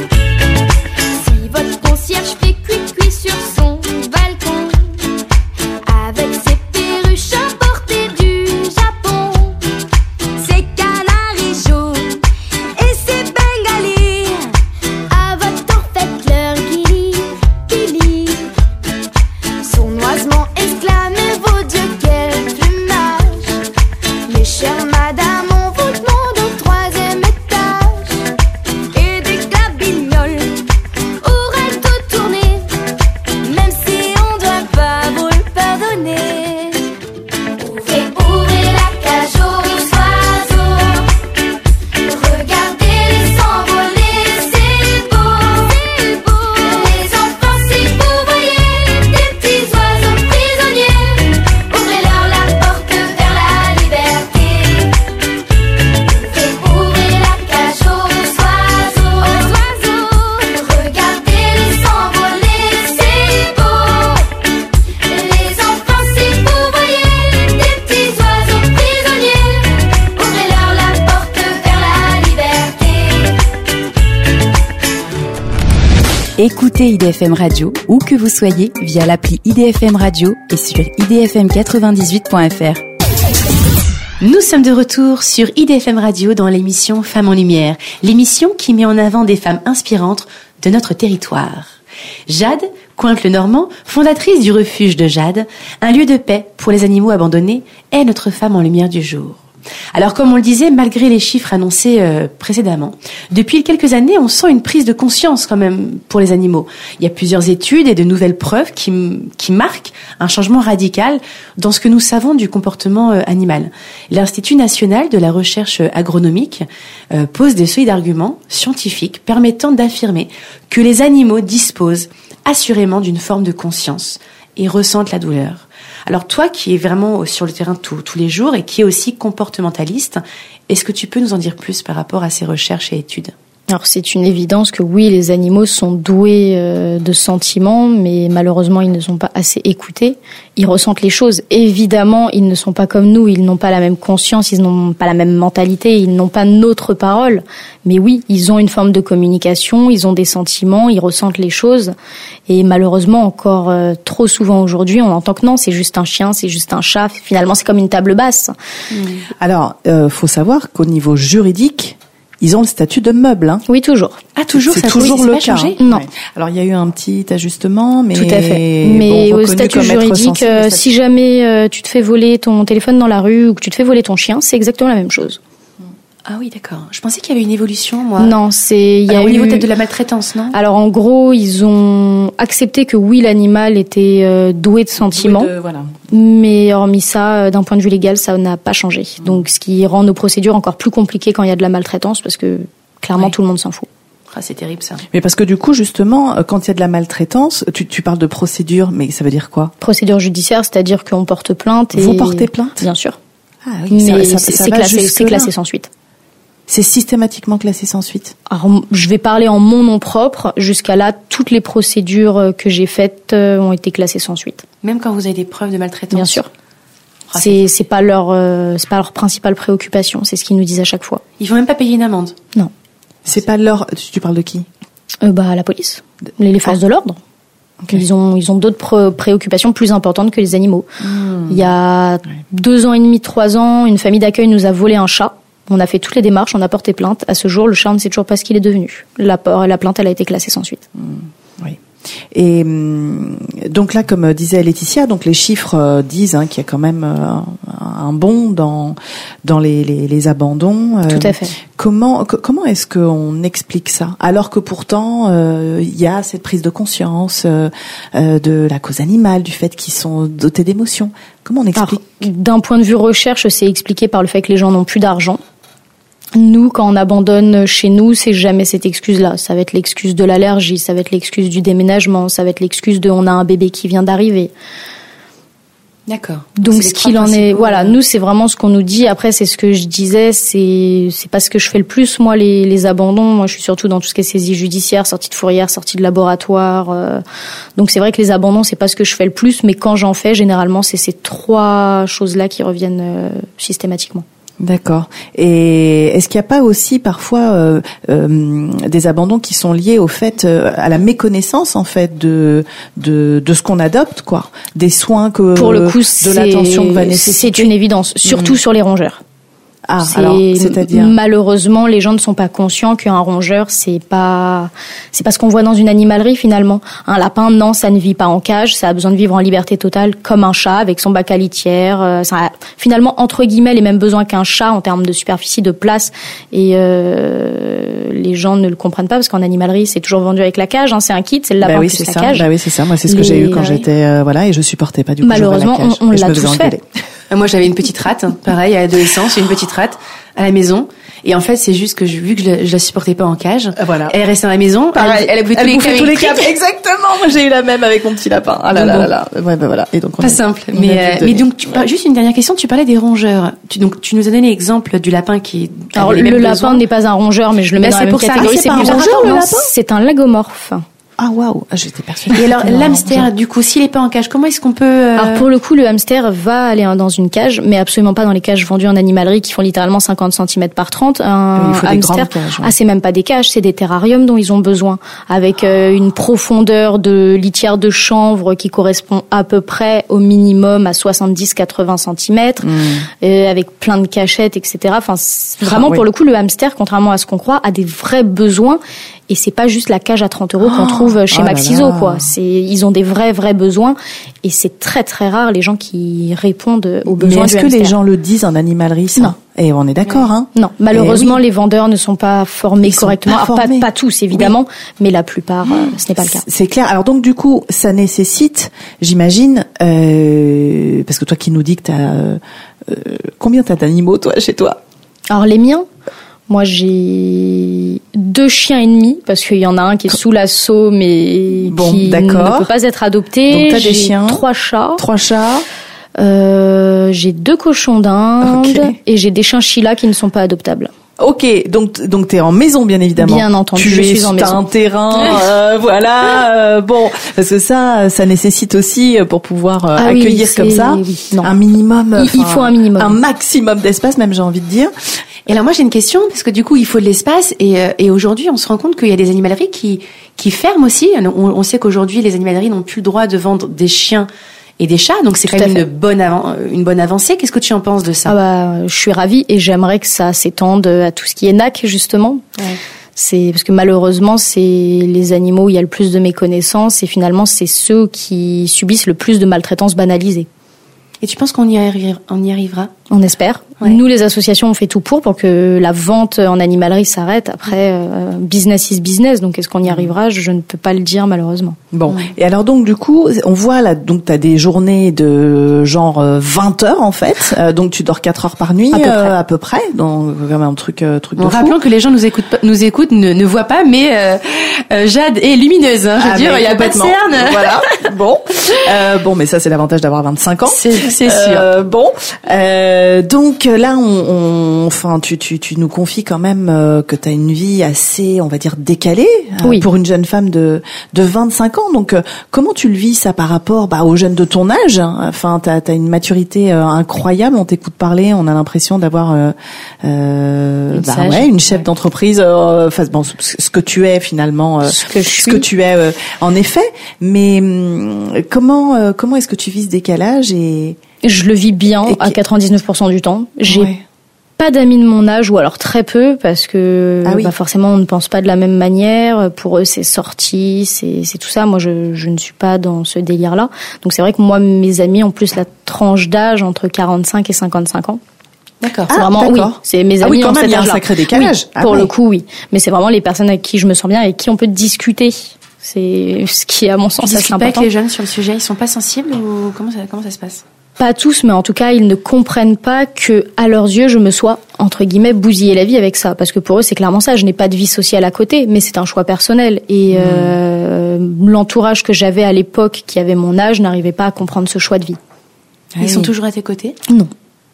Si votre concierge fait cuit-cuit sur son balcon, avec ses perruches importées du Japon, ses canaris jaunes et ses bengalis, à votre tour faites-leur guili, guili. Sournoisement exclamez vos dieux, quel plumage. Mes chères madames, on vous demande au troisième étage. Et des cabignoles auraient tout tourné, même si on doit pas vous le pardonner. Ouvrez, ouvrez la cage aux oiseaux. Regardez-les s'envoler, c'est beau. Écoutez I D F M Radio où que vous soyez via l'appli I D F M Radio et sur i d f m quatre-vingt-dix-huit point f r. Nous sommes de retour sur I D F M Radio dans l'émission Femmes en Lumière, l'émission qui met en avant des femmes inspirantes de notre territoire. Jade Cointe-Lenormand, fondatrice du refuge de Jade, un lieu de paix pour les animaux abandonnés, est notre femme en lumière du jour. Alors comme on le disait, malgré les chiffres annoncés euh, précédemment, depuis quelques années, on sent une prise de conscience quand même pour les animaux. Il y a plusieurs études et de nouvelles preuves qui, qui marquent un changement radical dans ce que nous savons du comportement euh, animal. L'Institut national de la recherche agronomique euh, pose des seuils d'arguments scientifiques permettant d'affirmer que les animaux disposent assurément d'une forme de conscience et ressentent la douleur. Alors toi qui es vraiment sur le terrain tous tous les jours et qui est aussi comportementaliste, est-ce que tu peux nous en dire plus par rapport à ces recherches et études ? Alors c'est une évidence que oui, les animaux sont doués euh, de sentiments, mais malheureusement ils ne sont pas assez écoutés. Ils ressentent les choses. Évidemment, ils ne sont pas comme nous, ils n'ont pas la même conscience, ils n'ont pas la même mentalité, ils n'ont pas notre parole. Mais oui, ils ont une forme de communication, ils ont des sentiments, ils ressentent les choses. Et malheureusement, encore euh, trop souvent aujourd'hui, on entend que non, c'est juste un chien, c'est juste un chat. Finalement, c'est comme une table basse. Mmh. Alors, euh, faut savoir qu'au niveau juridique, ils ont le statut de meuble, hein. Oui, toujours. Ah, toujours, c'est ça toujours oui, le pas cas. changé ? Non. Ouais. Alors il y a eu un petit ajustement, mais tout à fait. Mais bon, au statut juridique, euh, si jamais euh, tu te fais voler ton téléphone dans la rue ou que tu te fais voler ton chien, c'est exactement la même chose. Ah oui, d'accord. Je pensais qu'il y avait une évolution, moi. Non, c'est il y a Alors, au eu... niveau peut-être de la maltraitance, non ? Alors en gros, ils ont accepté que oui, l'animal était euh, doué de sentiments, de, voilà. mais hormis ça, euh, d'un point de vue légal, ça n'a pas changé. Mmh. Donc ce qui rend nos procédures encore plus compliquées quand il y a de la maltraitance, parce que clairement, oui. Tout le monde s'en fout. Ah, c'est terrible, ça. Mais parce que du coup, justement, quand il y a de la maltraitance, tu, tu parles de procédure, mais ça veut dire quoi ? Procédure judiciaire, c'est-à-dire qu'on porte plainte. Et... Vous portez plainte ? Bien sûr. Ah oui, mais ça, ça, ça c'est, va classé, c'est jusque-là. classé sans suite. C'est systématiquement classé sans suite. Alors, je vais parler en mon nom propre. Jusqu'à là, toutes les procédures que j'ai faites ont été classées sans suite. Même quand vous avez des preuves de maltraitance ? Bien sûr. Ah, c'est, c'est pas leur, euh, c'est pas leur principale préoccupation. C'est ce qu'ils nous disent à chaque fois. Ils vont même pas payer une amende ? Non. C'est pas leur. Tu parles de qui ? euh, Bah la police, les, les forces ah. de l'ordre. Okay. Ils ont, ils ont d'autres pré- préoccupations plus importantes que les animaux. Mmh. Il y a ouais. deux ans et demi, trois ans, une famille d'accueil nous a volé un chat. On a fait toutes les démarches, on a porté plainte. À ce jour, le chat ne sait toujours pas ce qu'il est devenu. La, la plainte, elle a été classée sans suite. Mmh. Oui. Et donc là, comme disait Laetitia, donc les chiffres euh, disent hein, qu'il y a quand même euh, un bond dans dans les les, les abandons. Euh, Tout à fait. Comment c- comment est-ce qu'on explique ça, alors que pourtant euh, il y a cette prise de conscience euh, euh, de la cause animale, du fait qu'ils sont dotés d'émotions. Comment on explique ? Alors, d'un point de vue recherche, c'est expliqué par le fait que les gens n'ont plus d'argent. Nous, quand on abandonne chez nous, c'est jamais cette excuse-là. Ça va être l'excuse de l'allergie, ça va être l'excuse du déménagement, ça va être l'excuse de on a un bébé qui vient d'arriver. D'accord. Donc ce qu'il en est, voilà, nous c'est vraiment ce qu'on nous dit. Après c'est ce que je disais, c'est c'est pas ce que je fais le plus moi les les abandons. Moi je suis surtout dans tout ce qui est saisie judiciaire, sortie de fourrière, sortie de laboratoire. Euh, donc c'est vrai que les abandons c'est pas ce que je fais le plus, mais quand j'en fais généralement c'est ces trois choses-là qui reviennent euh, systématiquement. D'accord. Et est-ce qu'il n'y a pas aussi parfois euh, euh, des abandons qui sont liés au fait euh, à la méconnaissance en fait de de de ce qu'on adopte, quoi, des soins que pour le coup, de l'attention que va nécessiter. C'est une évidence, surtout mmh. sur les rongeurs. Ah, c'est, alors, c'est-à-dire malheureusement, les gens ne sont pas conscients qu'un rongeur, c'est pas, c'est pas ce qu'on voit dans une animalerie finalement. Un lapin, non, ça ne vit pas en cage, ça a besoin de vivre en liberté totale, comme un chat avec son bac à litière. Ça a finalement entre guillemets les mêmes besoins qu'un chat en termes de superficie, de place. Et euh, les gens ne le comprennent pas parce qu'en animalerie, c'est toujours vendu avec la cage. Hein, c'est un kit, c'est le lapin bah oui, plus c'est la ça. cage. Bah oui, c'est ça. Moi, c'est ce que les... j'ai eu quand oui. j'étais euh, voilà, et je supportais pas du coup. Malheureusement, la cage, on, on et l'a je me tous fait. Moi, j'avais une petite rate, hein, pareil, à l'adolescence, une petite rate à la maison. Et en fait, c'est juste que je, vu que je la, je la supportais pas en cage, voilà. Elle restait dans la maison. Pareil, elle, elle, elle, elle bouffait tous les câbles. Exactement. Moi, j'ai eu la même avec mon petit lapin. Ah là là là là. Ouais, bah voilà. Et donc on pas a, simple. On mais euh, mais donc, tu parles, juste une dernière question. Tu parlais des rongeurs. Tu, donc, tu nous as donné l'exemple du lapin qui. Alors, le lapin n'est pas un rongeur, mais je le mets bah, dans la même pour catégorie. Ça. Ah, c'est, c'est pas un rongeur, rongeur, le lapin. C'est un lagomorphe. Ah waouh, j'étais persuadée. Et alors, que c'était l'hamster, un- du coup, s'il est pas en cage, comment est-ce qu'on peut... euh, Alors pour le coup, le hamster va aller dans une cage, mais absolument pas dans les cages vendues en animalerie qui font littéralement cinquante centimètres par trente. Un Il faut des hamster, grandes cages, ouais. ah c'est même pas des cages, c'est des terrariums dont ils ont besoin, avec euh, une profondeur de litière de chanvre qui correspond à peu près au minimum à soixante-dix à quatre-vingts centimètres, Mmh. euh, avec plein de cachettes, et cetera. Enfin, c'est- vraiment Ah, oui. pour le coup, le hamster, contrairement à ce qu'on croit, a des vrais besoins. Et c'est pas juste la cage à trente euros qu'on Oh, trouve chez oh là Maxiso, là. quoi. C'est, ils ont des vrais, vrais besoins. Et c'est très, très rare les gens qui répondent aux Mais besoins est-ce du que hamster. les gens le disent en animalerie, ça? Non. Et on est d'accord, hein? Non, malheureusement, Eh oui. les vendeurs ne sont pas formés Ils sont correctement. pas Alors, pas, formés. pas tous, évidemment, mais la plupart, euh, ce n'est pas le cas. C'est clair. Alors donc du coup, ça nécessite, j'imagine, euh, parce que toi qui nous dis que t'as euh, euh, combien t'as d'animaux toi chez toi? Alors, les miens, moi, j'ai deux chiens et demi, parce qu'il y en a un qui est sous l'assaut, mais Bon, qui d'accord. ne peut pas être adopté. Donc, t'as des J'ai chiens. trois chats. Trois chats. Euh, j'ai deux cochons d'Inde Ok. et j'ai des chinchillas qui ne sont pas adoptables. Ok, donc donc t'es en maison bien évidemment. Bien entendu, tu je es, suis en t'as maison. un terrain, euh, voilà. euh, bon, parce que ça, ça nécessite aussi euh, pour pouvoir euh, Ah oui, accueillir c'est- comme ça oui, non. un minimum. Il- il enfin, faut un minimum. un maximum d'espace, même j'ai envie de dire. Et alors moi j'ai une question parce que du coup il faut de l'espace et, euh, et aujourd'hui on se rend compte qu'il y a des animaleries qui qui ferment aussi. On, on sait qu'aujourd'hui les animaleries n'ont plus le droit de vendre des chiens et des chats, donc c'est Tout quand à même fait. une bonne avan- une bonne avancée. Qu'est-ce que tu en penses de ça? Ah bah, je suis ravie et j'aimerais que ça s'étende à tout ce qui est N A C justement. Ouais. C'est parce que malheureusement c'est les animaux où il y a le plus de méconnaissance et finalement c'est ceux qui subissent le plus de maltraitance banalisée. Et tu penses qu'on y arrivera, on y arrivera? On espère. Ouais. Nous, les associations, on fait tout pour pour que la vente en animalerie s'arrête. Après, euh, business is business. Donc, est-ce qu'on y arrivera? Je ne peux pas le dire, malheureusement. Bon, Ouais. et alors donc du coup, on voit là, donc t'as des journées de genre euh, vingt heures en fait, euh, donc tu dors quatre heures par nuit À peu près. euh, à peu près, donc quand même un truc euh, truc de En fou. rappelant que les gens nous écoutent, pas- nous écoutent, ne, ne voient pas, mais euh, euh, Jade est lumineuse. Hein, je veux Ah, dire, mais il y a pas de complètement. cerne. Voilà. Bon, euh, bon, mais ça c'est l'avantage d'avoir vingt-cinq ans. C'est c'est sûr. Euh, bon, euh, donc là, on, on, enfin, tu, tu, tu nous confies quand même euh, que tu as une vie assez, on va dire, décalée euh, Oui. pour une jeune femme de de vingt-cinq ans. Donc, euh, comment tu le vis ça par rapport bah, aux jeunes de ton âge, hein? Enfin, t'as as une maturité euh, incroyable. On t'écoute parler, on a l'impression d'avoir euh, euh, Une bah, sage. ouais, une chef Ouais. d'entreprise. euh, Enfin, bon, ce ce que tu es finalement, euh, Ce que je ce suis. que tu es euh, en effet. Mais hum, comment euh, comment est-ce que tu vis ce décalage et Je le vis bien Et à qui- quatre-vingt-dix-neuf pour cent du temps. J'ai Ouais. pas d'amis de mon âge, ou alors très peu, parce que Ah oui. bah forcément on ne pense pas de la même manière. Pour eux, c'est sorti, c'est c'est tout ça. Moi, je, je ne suis pas dans ce délire-là. Donc c'est vrai que moi, mes amis ont plus la tranche d'âge entre quarante-cinq et cinquante-cinq ans. D'accord. C'est Ah, vraiment, oui, d'accord. c'est mes Ah amis oui, quand ont même, cet il y a un âge-là. sacré décalage. Oui, Ah pour ouais. le coup, oui. Mais c'est vraiment les personnes avec qui je me sens bien et avec qui on peut discuter. C'est ce qui est à mon Tu sens assez discutes pas avec important. les jeunes sur le sujet, ils sont pas sensibles ou comment ça comment ça se passe? Pas tous, mais en tout cas, ils ne comprennent pas que, à leurs yeux, je me sois, entre guillemets, bousillé la vie avec ça. Parce que pour eux, c'est clairement ça. Je n'ai pas de vie sociale à côté, mais c'est un choix personnel. Et euh, l'entourage que j'avais à l'époque, qui avait mon âge, n'arrivait pas à comprendre ce choix de vie. Ah Ils oui. sont toujours à tes côtés? Non.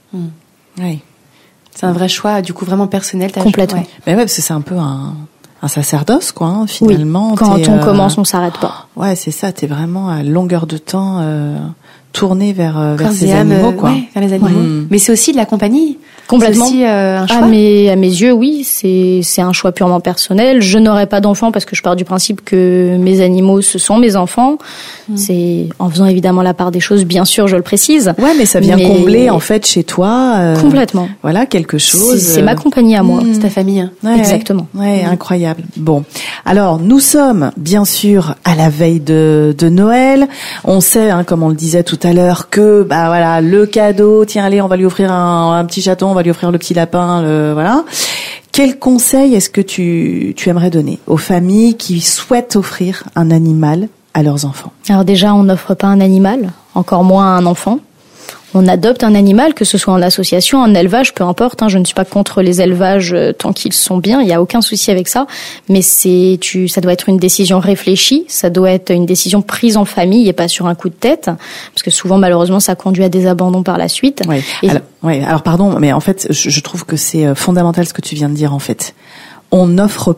Oui. C'est un vrai choix, du coup vraiment personnel. t'as- Complètement. ouais. Mais ouais, parce que c'est un peu un, un sacerdoce, quoi, hein, finalement. Oui. Quand T'es, on euh, commence, on s'arrête pas. Ouais, c'est ça, t'es vraiment à longueur de temps euh, tourné vers, euh, vers Corps ces et âme, animaux, euh, quoi. ouais, vers les animaux. Ouais. Mais c'est aussi de la compagnie. Complètement. C'est aussi euh, un choix. À mes, à mes yeux, oui, c'est, c'est un choix purement personnel. Je n'aurai pas d'enfants parce que je pars du principe que mes animaux, ce sont mes enfants. C'est en faisant évidemment la part des choses, bien sûr, je le précise. Ouais, mais ça vient Mais- combler, en fait, chez toi. euh, Complètement. Voilà, quelque chose. C'est, c'est euh, ma compagnie à moi. C'est ta famille. hein. Ouais, Exactement. Ouais, ouais, incroyable. Bon, alors nous sommes bien sûr à la veille de, de Noël. On sait, hein, comme on le disait tout à l'heure, que bah voilà le cadeau. Tiens, allez, on va lui offrir un, un petit chaton, on va lui offrir le petit lapin, le voilà. Quel conseil est-ce que tu tu aimerais donner aux familles qui souhaitent offrir un animal à leurs enfants? Alors déjà, on n'offre pas un animal, encore moins un enfant. On adopte un animal, que ce soit en association, en élevage, peu importe. Hein, je ne suis pas contre les élevages euh, tant qu'ils sont bien. Il n'y a aucun souci avec ça. Mais c'est, tu, ça doit être une décision réfléchie. Ça doit être une décision prise en famille et pas sur un coup de tête, parce que souvent, malheureusement, ça conduit à des abandons par la suite. Ouais. Et- Alors, ouais. Alors pardon, mais en fait, je, je trouve que c'est euh, fondamental ce que tu viens de dire. En fait, on n'offre pas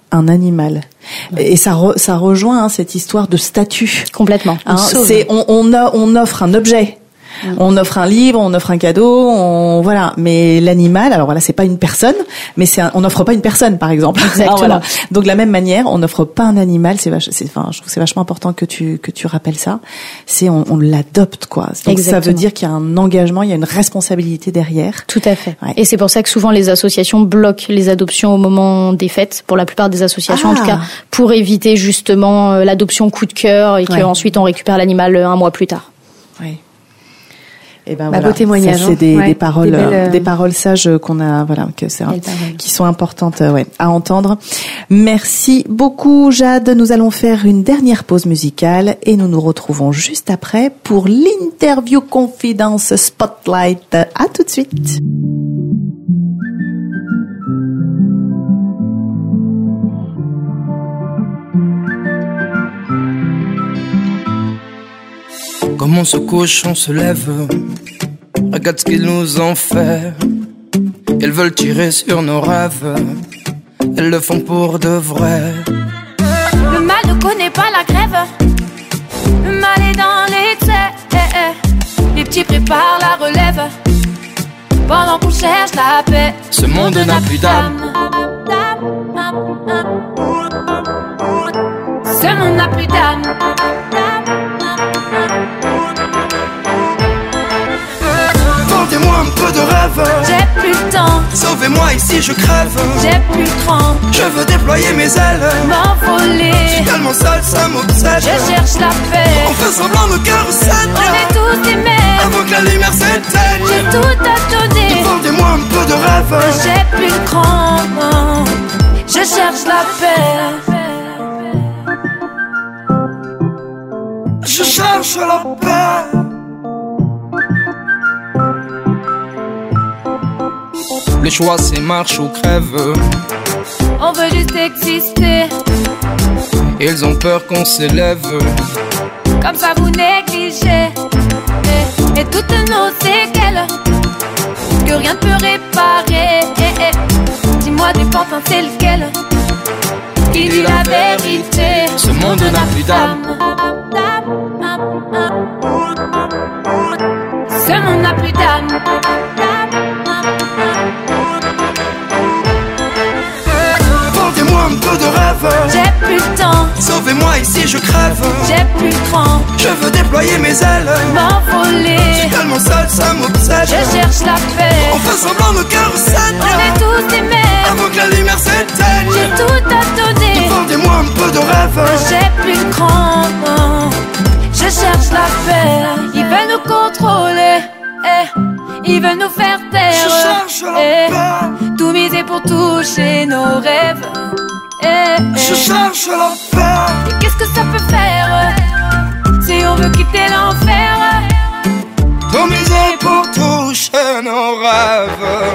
un animal. Et ça re, ça rejoint hein, cette histoire de statut. Complètement. Hein, c'est on on, a, on offre un objet. Mmh. On offre un livre, on offre un cadeau, on voilà. Mais l'animal, alors voilà, c'est pas une personne, mais c'est un, on n'offre pas une personne, par exemple. Exactement. Voilà. Donc de la même manière, on n'offre pas un animal. C'est, vach, c'est, enfin, je trouve que c'est vachement important que tu que tu rappelles ça. C'est on, on l'adopte quoi. Donc Exactement. ça veut dire qu'il y a un engagement, il y a une responsabilité derrière. Tout à fait. Ouais. Et c'est pour ça que souvent les associations bloquent les adoptions au moment des fêtes. Pour la plupart des associations, ah. en tout cas, pour éviter justement l'adoption coup de cœur et ouais. qu'ensuite on récupère l'animal un mois plus tard. Oui. Et ben bah, voilà, beau témoignage, ça, c'est des, hein. ouais, des paroles, des, belles, euh... des paroles sages qu'on a, voilà, que c'est, hein, qui sont importantes, ouais, à entendre. Merci beaucoup, Jade. Nous allons faire une dernière pause musicale et nous nous retrouvons juste après pour l'interview confidence Spotlight. À tout de suite. Comme on se couche, on se lève. Regarde ce qu'ils nous ont fait. Elles veulent tirer sur nos rêves. Elles le font pour de vrai. Le mal ne connaît pas la grève. Le mal est dans l'excès. Les petits préparent la relève. Pendant qu'on cherche la paix. Ce monde n'a plus d'âme. Ce monde n'a plus d'âme. Vendez-moi un peu de rêve. J'ai plus le temps. Sauvez-moi ici, je crève. J'ai plus le cran. Je veux déployer mes ailes. M'envoler. Je suis tellement seul, ça m'obsède. Je cherche la paix. On fait semblant, nos cœurs recèdent. On est tous aimés. Avant que la lumière s'éteigne. J'ai tout à donner. Vendez-moi un peu de rêve. J'ai plus le cran. Je cherche la paix. Je cherche la paix. Le choix c'est marche ou crève. On veut juste exister. Ils ont peur qu'on s'élève. Comme ça vous négligez. Et, et toutes nos séquelles que rien ne peut réparer. Et, et, dis-moi des pantins c'est lequel qui dit la vérité. Ce monde n'a plus d'âme. Ce monde n'a plus d'âme. Vendez-moi un peu de rêve. J'ai plus le temps. Sauvez-moi ici, je crève. J'ai plus le cran. Je veux déployer mes ailes. M'envoler. Je suis tellement seul, ça m'obsède. Je cherche la paix. On fait semblant, nos cœurs recèdent. On est tous aimés. Avant que la lumière s'éteigne. J'ai tout à donner. Vendez-moi un peu de rêve. J'ai plus le cran. Je cherche la paix. Ils veulent nous contrôler. Eh. Ils veulent nous faire taire. Je cherche la eh. paix. Tout miser pour toucher nos rêves. Eh. eh. Je cherche la paix. Et qu'est-ce que ça peut faire si on veut quitter l'enfer? Tout miser pour toucher nos rêves.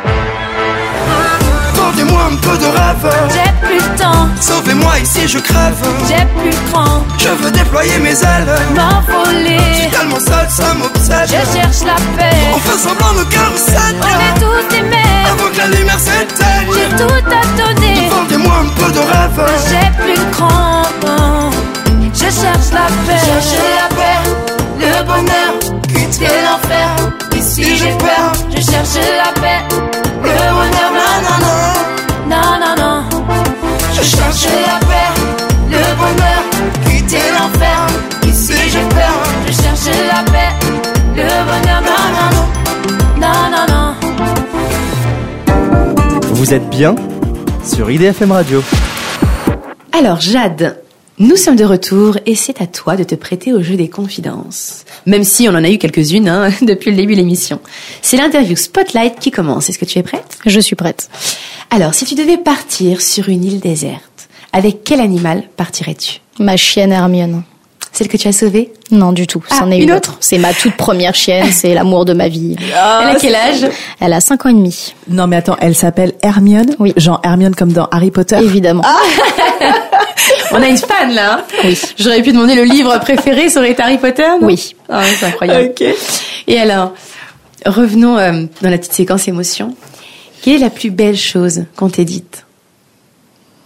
Vendez-moi un peu de rêve. J'ai plus le temps. Sauvez-moi ici, je crève. J'ai plus le cran. Je veux déployer mes ailes. M'envoler. Je suis tellement seul, ça m'obsède. Je cherche la paix. On fait semblant, nos cœurs recèdent. On est tous aimés. Avant que la lumière s'éteigne. J'ai tout à donner. Vendez-moi un peu de rêve. J'ai plus le cran. Je cherche la paix. Chercher la paix. Le bonheur. Quitter l'enfer. Ici j'ai peur. Je cherche la paix. Le bonheur. Non, non, non. Non, non, non. Je cherche la paix. Le bonheur. Quitter l'enfer. Ici j'ai peur. Je cherche la paix. Le bonheur. Non, non, non. Non, non, non. Vous êtes bien sur I D F M Radio. Alors Jade, nous sommes de retour et c'est à toi de te prêter au jeu des confidences. Même si on en a eu quelques-unes hein, depuis le début de l'émission. C'est l'interview Spotlight qui commence. Est-ce que tu es prête ? Je suis prête. Alors, si tu devais partir sur une île déserte, avec quel animal partirais-tu ? Ma chienne Hermione. Celle que tu as sauvée ? Non, du tout. C'en Ah, est une une autre autre. C'est ma toute première chienne. C'est l'amour de ma vie. Elle a quel âge ? Elle a cinq ans et demi. Non mais attends, elle s'appelle Hermione. Oui. Genre Hermione comme dans Harry Potter. Évidemment. On a une fan là. Oui. J'aurais pu demander le livre préféré, ça aurait été Harry Potter, non ? Oui. Ah, c'est incroyable. Ok. Et alors, revenons euh, dans la petite séquence émotion. Quelle est la plus belle chose qu'on t'ait dite ?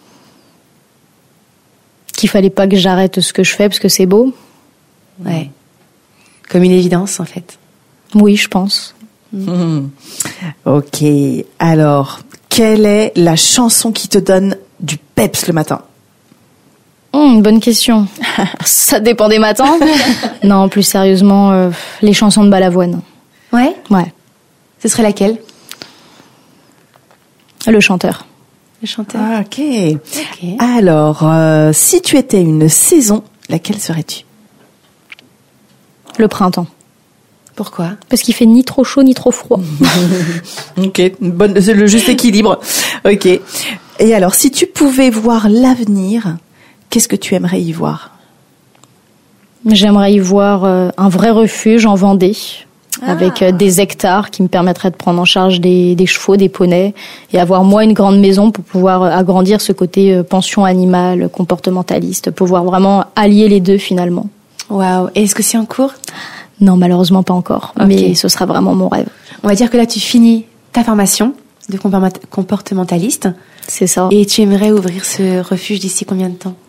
qu'il fallait pas que j'arrête ce que je fais parce que c'est beau. Ouais. Comme une évidence, en fait. Oui, je pense. Mmh. Ok. Alors, quelle est la chanson qui te donne du peps le matin? Hum, bonne question. Ça dépend des matins. Non, plus sérieusement, euh, les chansons de Balavoine. Ouais. Ouais. Ce serait laquelle? Le chanteur. Le chanteur. Ah, ok. Ok. Alors, euh, si tu étais une saison, laquelle serais-tu? Le printemps. Pourquoi? Parce qu'il fait ni trop chaud ni trop froid. Ok, bonne, c'est le juste équilibre. Ok. Et alors, si tu pouvais voir l'avenir, qu'est-ce que tu aimerais y voir? J'aimerais y voir euh, un vrai refuge en Vendée, Ah. avec euh, des hectares qui me permettraient de prendre en charge des, des chevaux, des poneys, et avoir moi une grande maison pour pouvoir euh, agrandir ce côté euh, pension animale, comportementaliste, pouvoir vraiment allier les deux finalement. Waouh. Et est-ce que c'est en cours? Non, malheureusement pas encore, Ok. mais ce sera vraiment mon rêve. On va dire que là, tu finis ta formation de comportement- comportementaliste C'est ça. et tu aimerais ouvrir ce refuge d'ici combien de temps?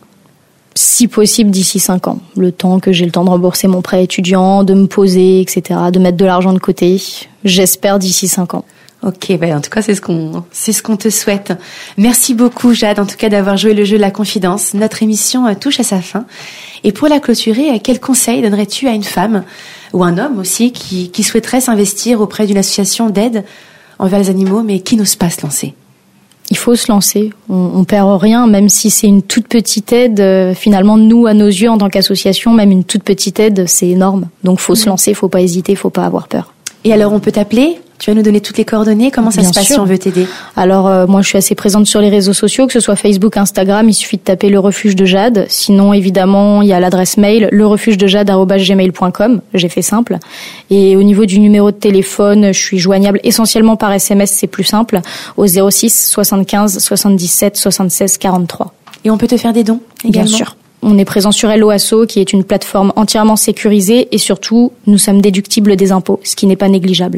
Si possible d'ici cinq ans, le temps que j'ai le temps de rembourser mon prêt étudiant, de me poser, et cetera, de mettre de l'argent de côté. J'espère d'ici cinq ans. Ok, bah en tout cas c'est ce qu'on c'est ce qu'on te souhaite. Merci beaucoup Jade, en tout cas d'avoir joué le jeu de la confidence. Notre émission euh, touche à sa fin. Et pour la clôturer, euh, quel conseil donnerais-tu à une femme ou un homme aussi qui qui souhaiterait s'investir auprès d'une association d'aide envers les animaux, mais qui n'ose pas se lancer? Il faut se lancer. On, on perd rien, même si c'est une toute petite aide. euh, finalement, nous, à nos yeux, en tant qu'association, même une toute petite aide, c'est énorme. Donc, faut se lancer, faut pas hésiter, faut pas avoir peur. Et alors on peut t'appeler? Tu vas nous donner toutes les coordonnées. Comment ça Bien se passe sûr. si on veut t'aider? Alors, euh, moi, je suis assez présente sur les réseaux sociaux, que ce soit Facebook, Instagram. Il suffit de taper le refuge de Jade. Sinon, évidemment, il y a l'adresse mail le refuge de jade arobase gmail point com. J'ai fait simple. Et au niveau du numéro de téléphone, je suis joignable essentiellement par S M S. C'est plus simple au zéro six soixante-quinze soixante-dix-sept soixante-seize quarante-trois. Et on peut te faire des dons également? Bien sûr. On est présent sur Hello Asso, qui est une plateforme entièrement sécurisée, et surtout, nous sommes déductibles des impôts, ce qui n'est pas négligeable.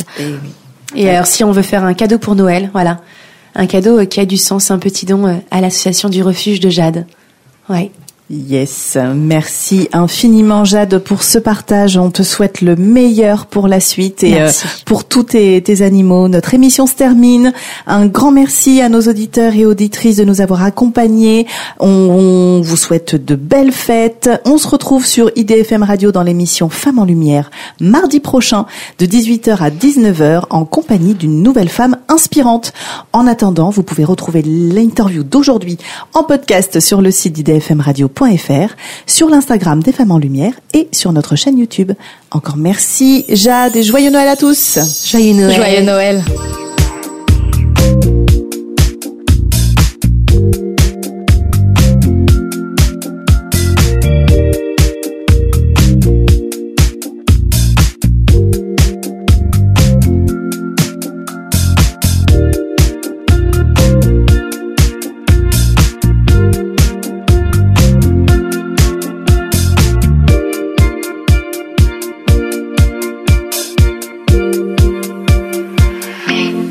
Et alors, si on veut faire un cadeau pour Noël, voilà, un cadeau euh, qui a du sens, un petit don euh, à l'association du refuge de Jade. Ouais. Yes, merci infiniment Jade pour ce partage. On te souhaite le meilleur pour la suite et Merci. euh, pour tous tes, tes animaux. Notre émission se termine. Un grand merci à nos auditeurs et auditrices de nous avoir accompagnés. On, on vous souhaite de belles fêtes. On se retrouve sur I D F M Radio dans l'émission Femmes en Lumière mardi prochain de dix-huit heures à dix-neuf heures en compagnie d'une nouvelle femme inspirante. En attendant, vous pouvez retrouver l'interview d'aujourd'hui en podcast sur le site i d f m radio point f r, sur l'Instagram des Femmes en Lumière et sur notre chaîne YouTube. Encore merci Jade et joyeux Noël à tous. Joyeux Noël. Joyeux Noël. Thank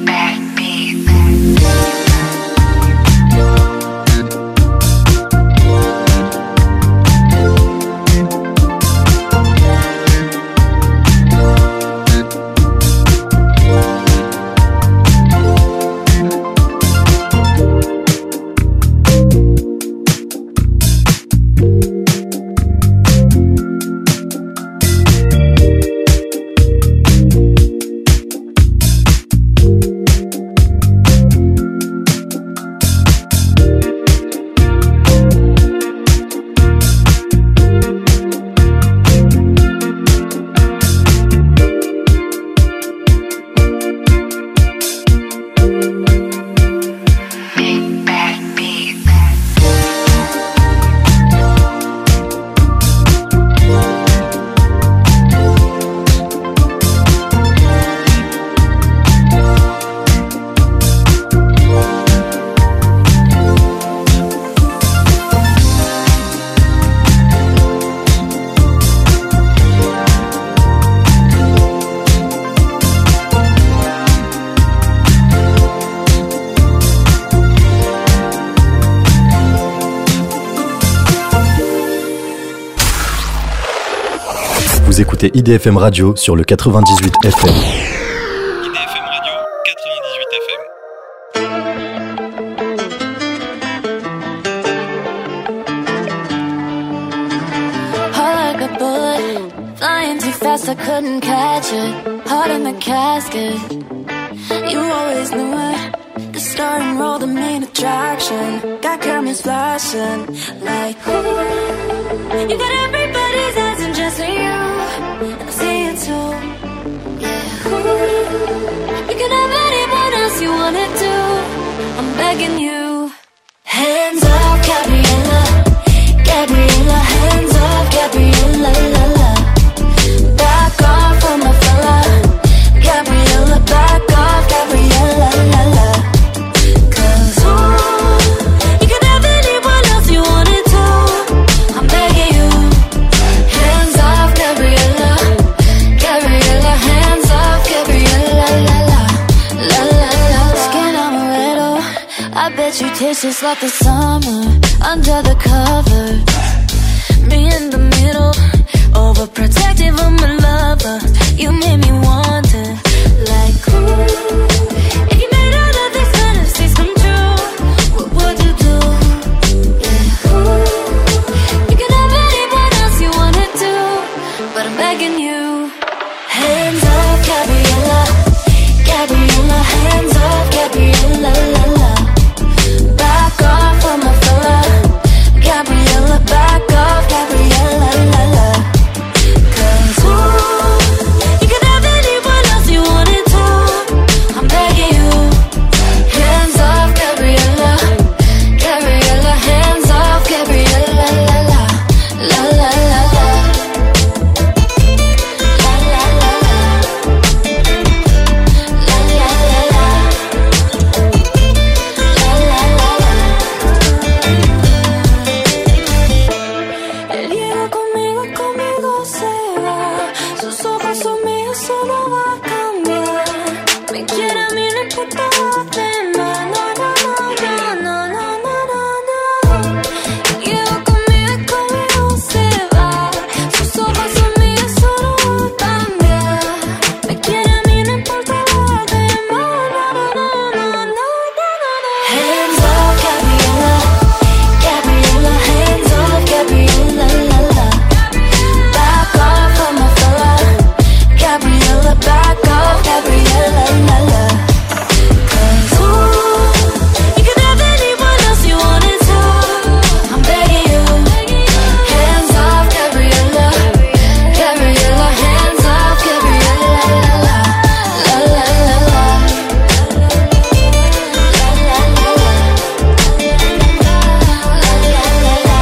Vous écoutez I D F M Radio sur le quatre-vingt-dix-huit F M. I D F M Radio, quatre-vingt-dix-huit F M. Heart like a bullet, flying too fast, I couldn't catch it. Heart in the casket, you always knew it. The starting role, the main attraction. Got cameras flashing like, ooh. You got everybody's eyes and just for you, and I see it too. Yeah, ooh. You can have anyone else you wanna do. I'm begging you. Hands off, Gabriella, Gabriella. Hands off, Gabriella, la la. Back off from my fella, Gabriella. Back off, Gabriella, la la. Cause ooh, you can have anyone else you wanted to. I'm begging you. Hands off, Gabriella, Gabriella. Hands off, Gabriella, la la. La la la. Skin amaretto, I bet you taste just like the summer under the covers. Me in the middle, overprotective of my lover. You made me wonder, like, ooh, if you made all of these fantasies come true, what would you do? Yeah, ooh, you can have anyone else you wanna do, but I'm begging you. Hands off, Gabriella, Gabriella. Hands off, Gabriella, la la. Back off from my fella, Gabriella. Back off, Gabriella, la la. Cause ooh, you can have anyone else you wanted to. I'm begging you. Hands off, Gabriella, Gabriella. Hands off, Gabriella, la la. La la la la. La la la la. La la la la. La la la la. Él llega conmigo, conmigo se va. Sus ojos son míos, solo va a cambiar. Me quiere a mí, no importa lo demás. No, no, no, no, no, no, no, no. Él llega conmigo, conmigo se va. Sus ojos son míos, solo va a cambiar. Me quiere a mí, no importa lo demás. No, no, no, no, no, no, no. Hands off, Gabriella, Gabriella. Hands off, Gabriella, la la. Back off from my fella, Gabriella. Back off, Gabriella, la la. Cause ooh, you can have anyone else you wanted to. I'm begging you. Hands off, Gabriella, Gabriella. Hands off, Gabriella, la la. La la la la. La la la la. La la la la.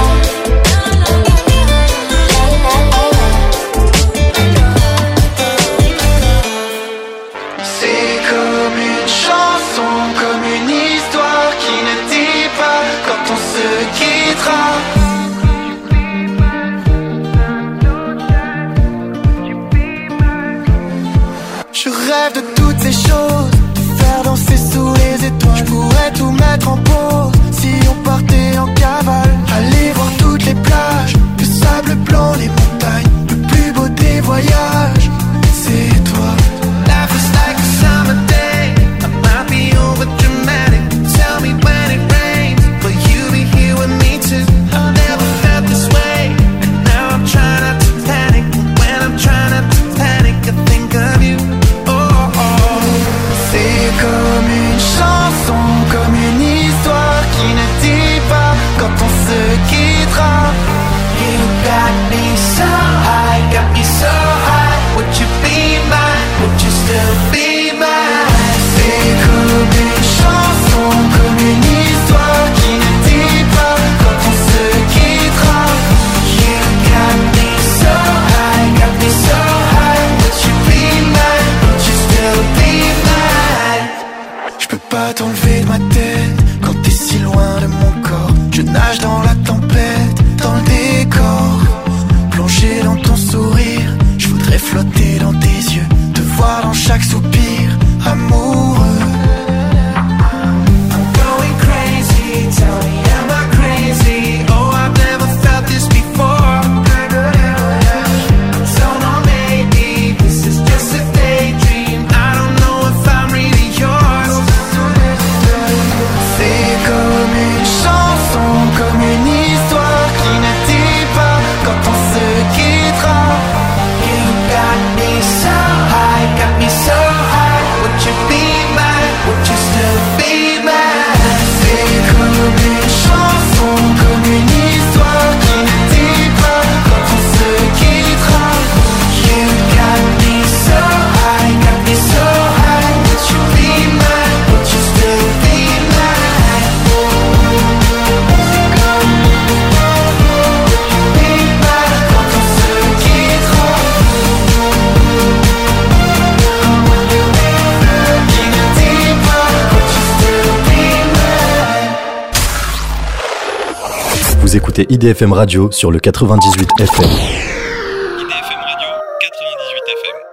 C'est comme une chanson, comme une histoire qui ne dit pas quand on se quittera. Je rêve de toutes ces choses, de faire danser sous les étoiles. Je pourrais tout mettre en pause si on partait en cavale. Aller voir toutes les plages, le sable blanc, les montagnes. Le plus beau des voyages, c'est toi. Life is like a summer day. I might be over dramatic. Tell me when it rains, will you be here with me too? I've never felt this way, and now I'm trying not to panic. When I'm trying not to panic, I think of you. Oh, oh. C'est comme une chanson, comme une histoire qui ne dit pas quand on se quittera. You got me so high, got me so high. Would you be mine? Would you still be mine? C'est comme une chanson, comme une histoire qui ne dit pas quand on se quittera. You got me so high, got me so high. Would you be mine? Would you still be mine? Je peux pas t'enlever de ma tête quand t'es si loin de mon corps. Je nage dans la tempête, dans le décor. Plongé dans ton sourire, je voudrais flotter dans tes yeux. Te voir dans chaque soupir, amoureux. I'm going crazy, tell me am I crazy? Oh, I've never felt this before. Don't Vous écoutez I D F M Radio sur le quatre-vingt-dix-huit F M. I D F M Radio, quatre-vingt-dix-huit F M.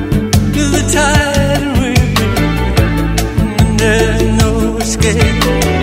Escape.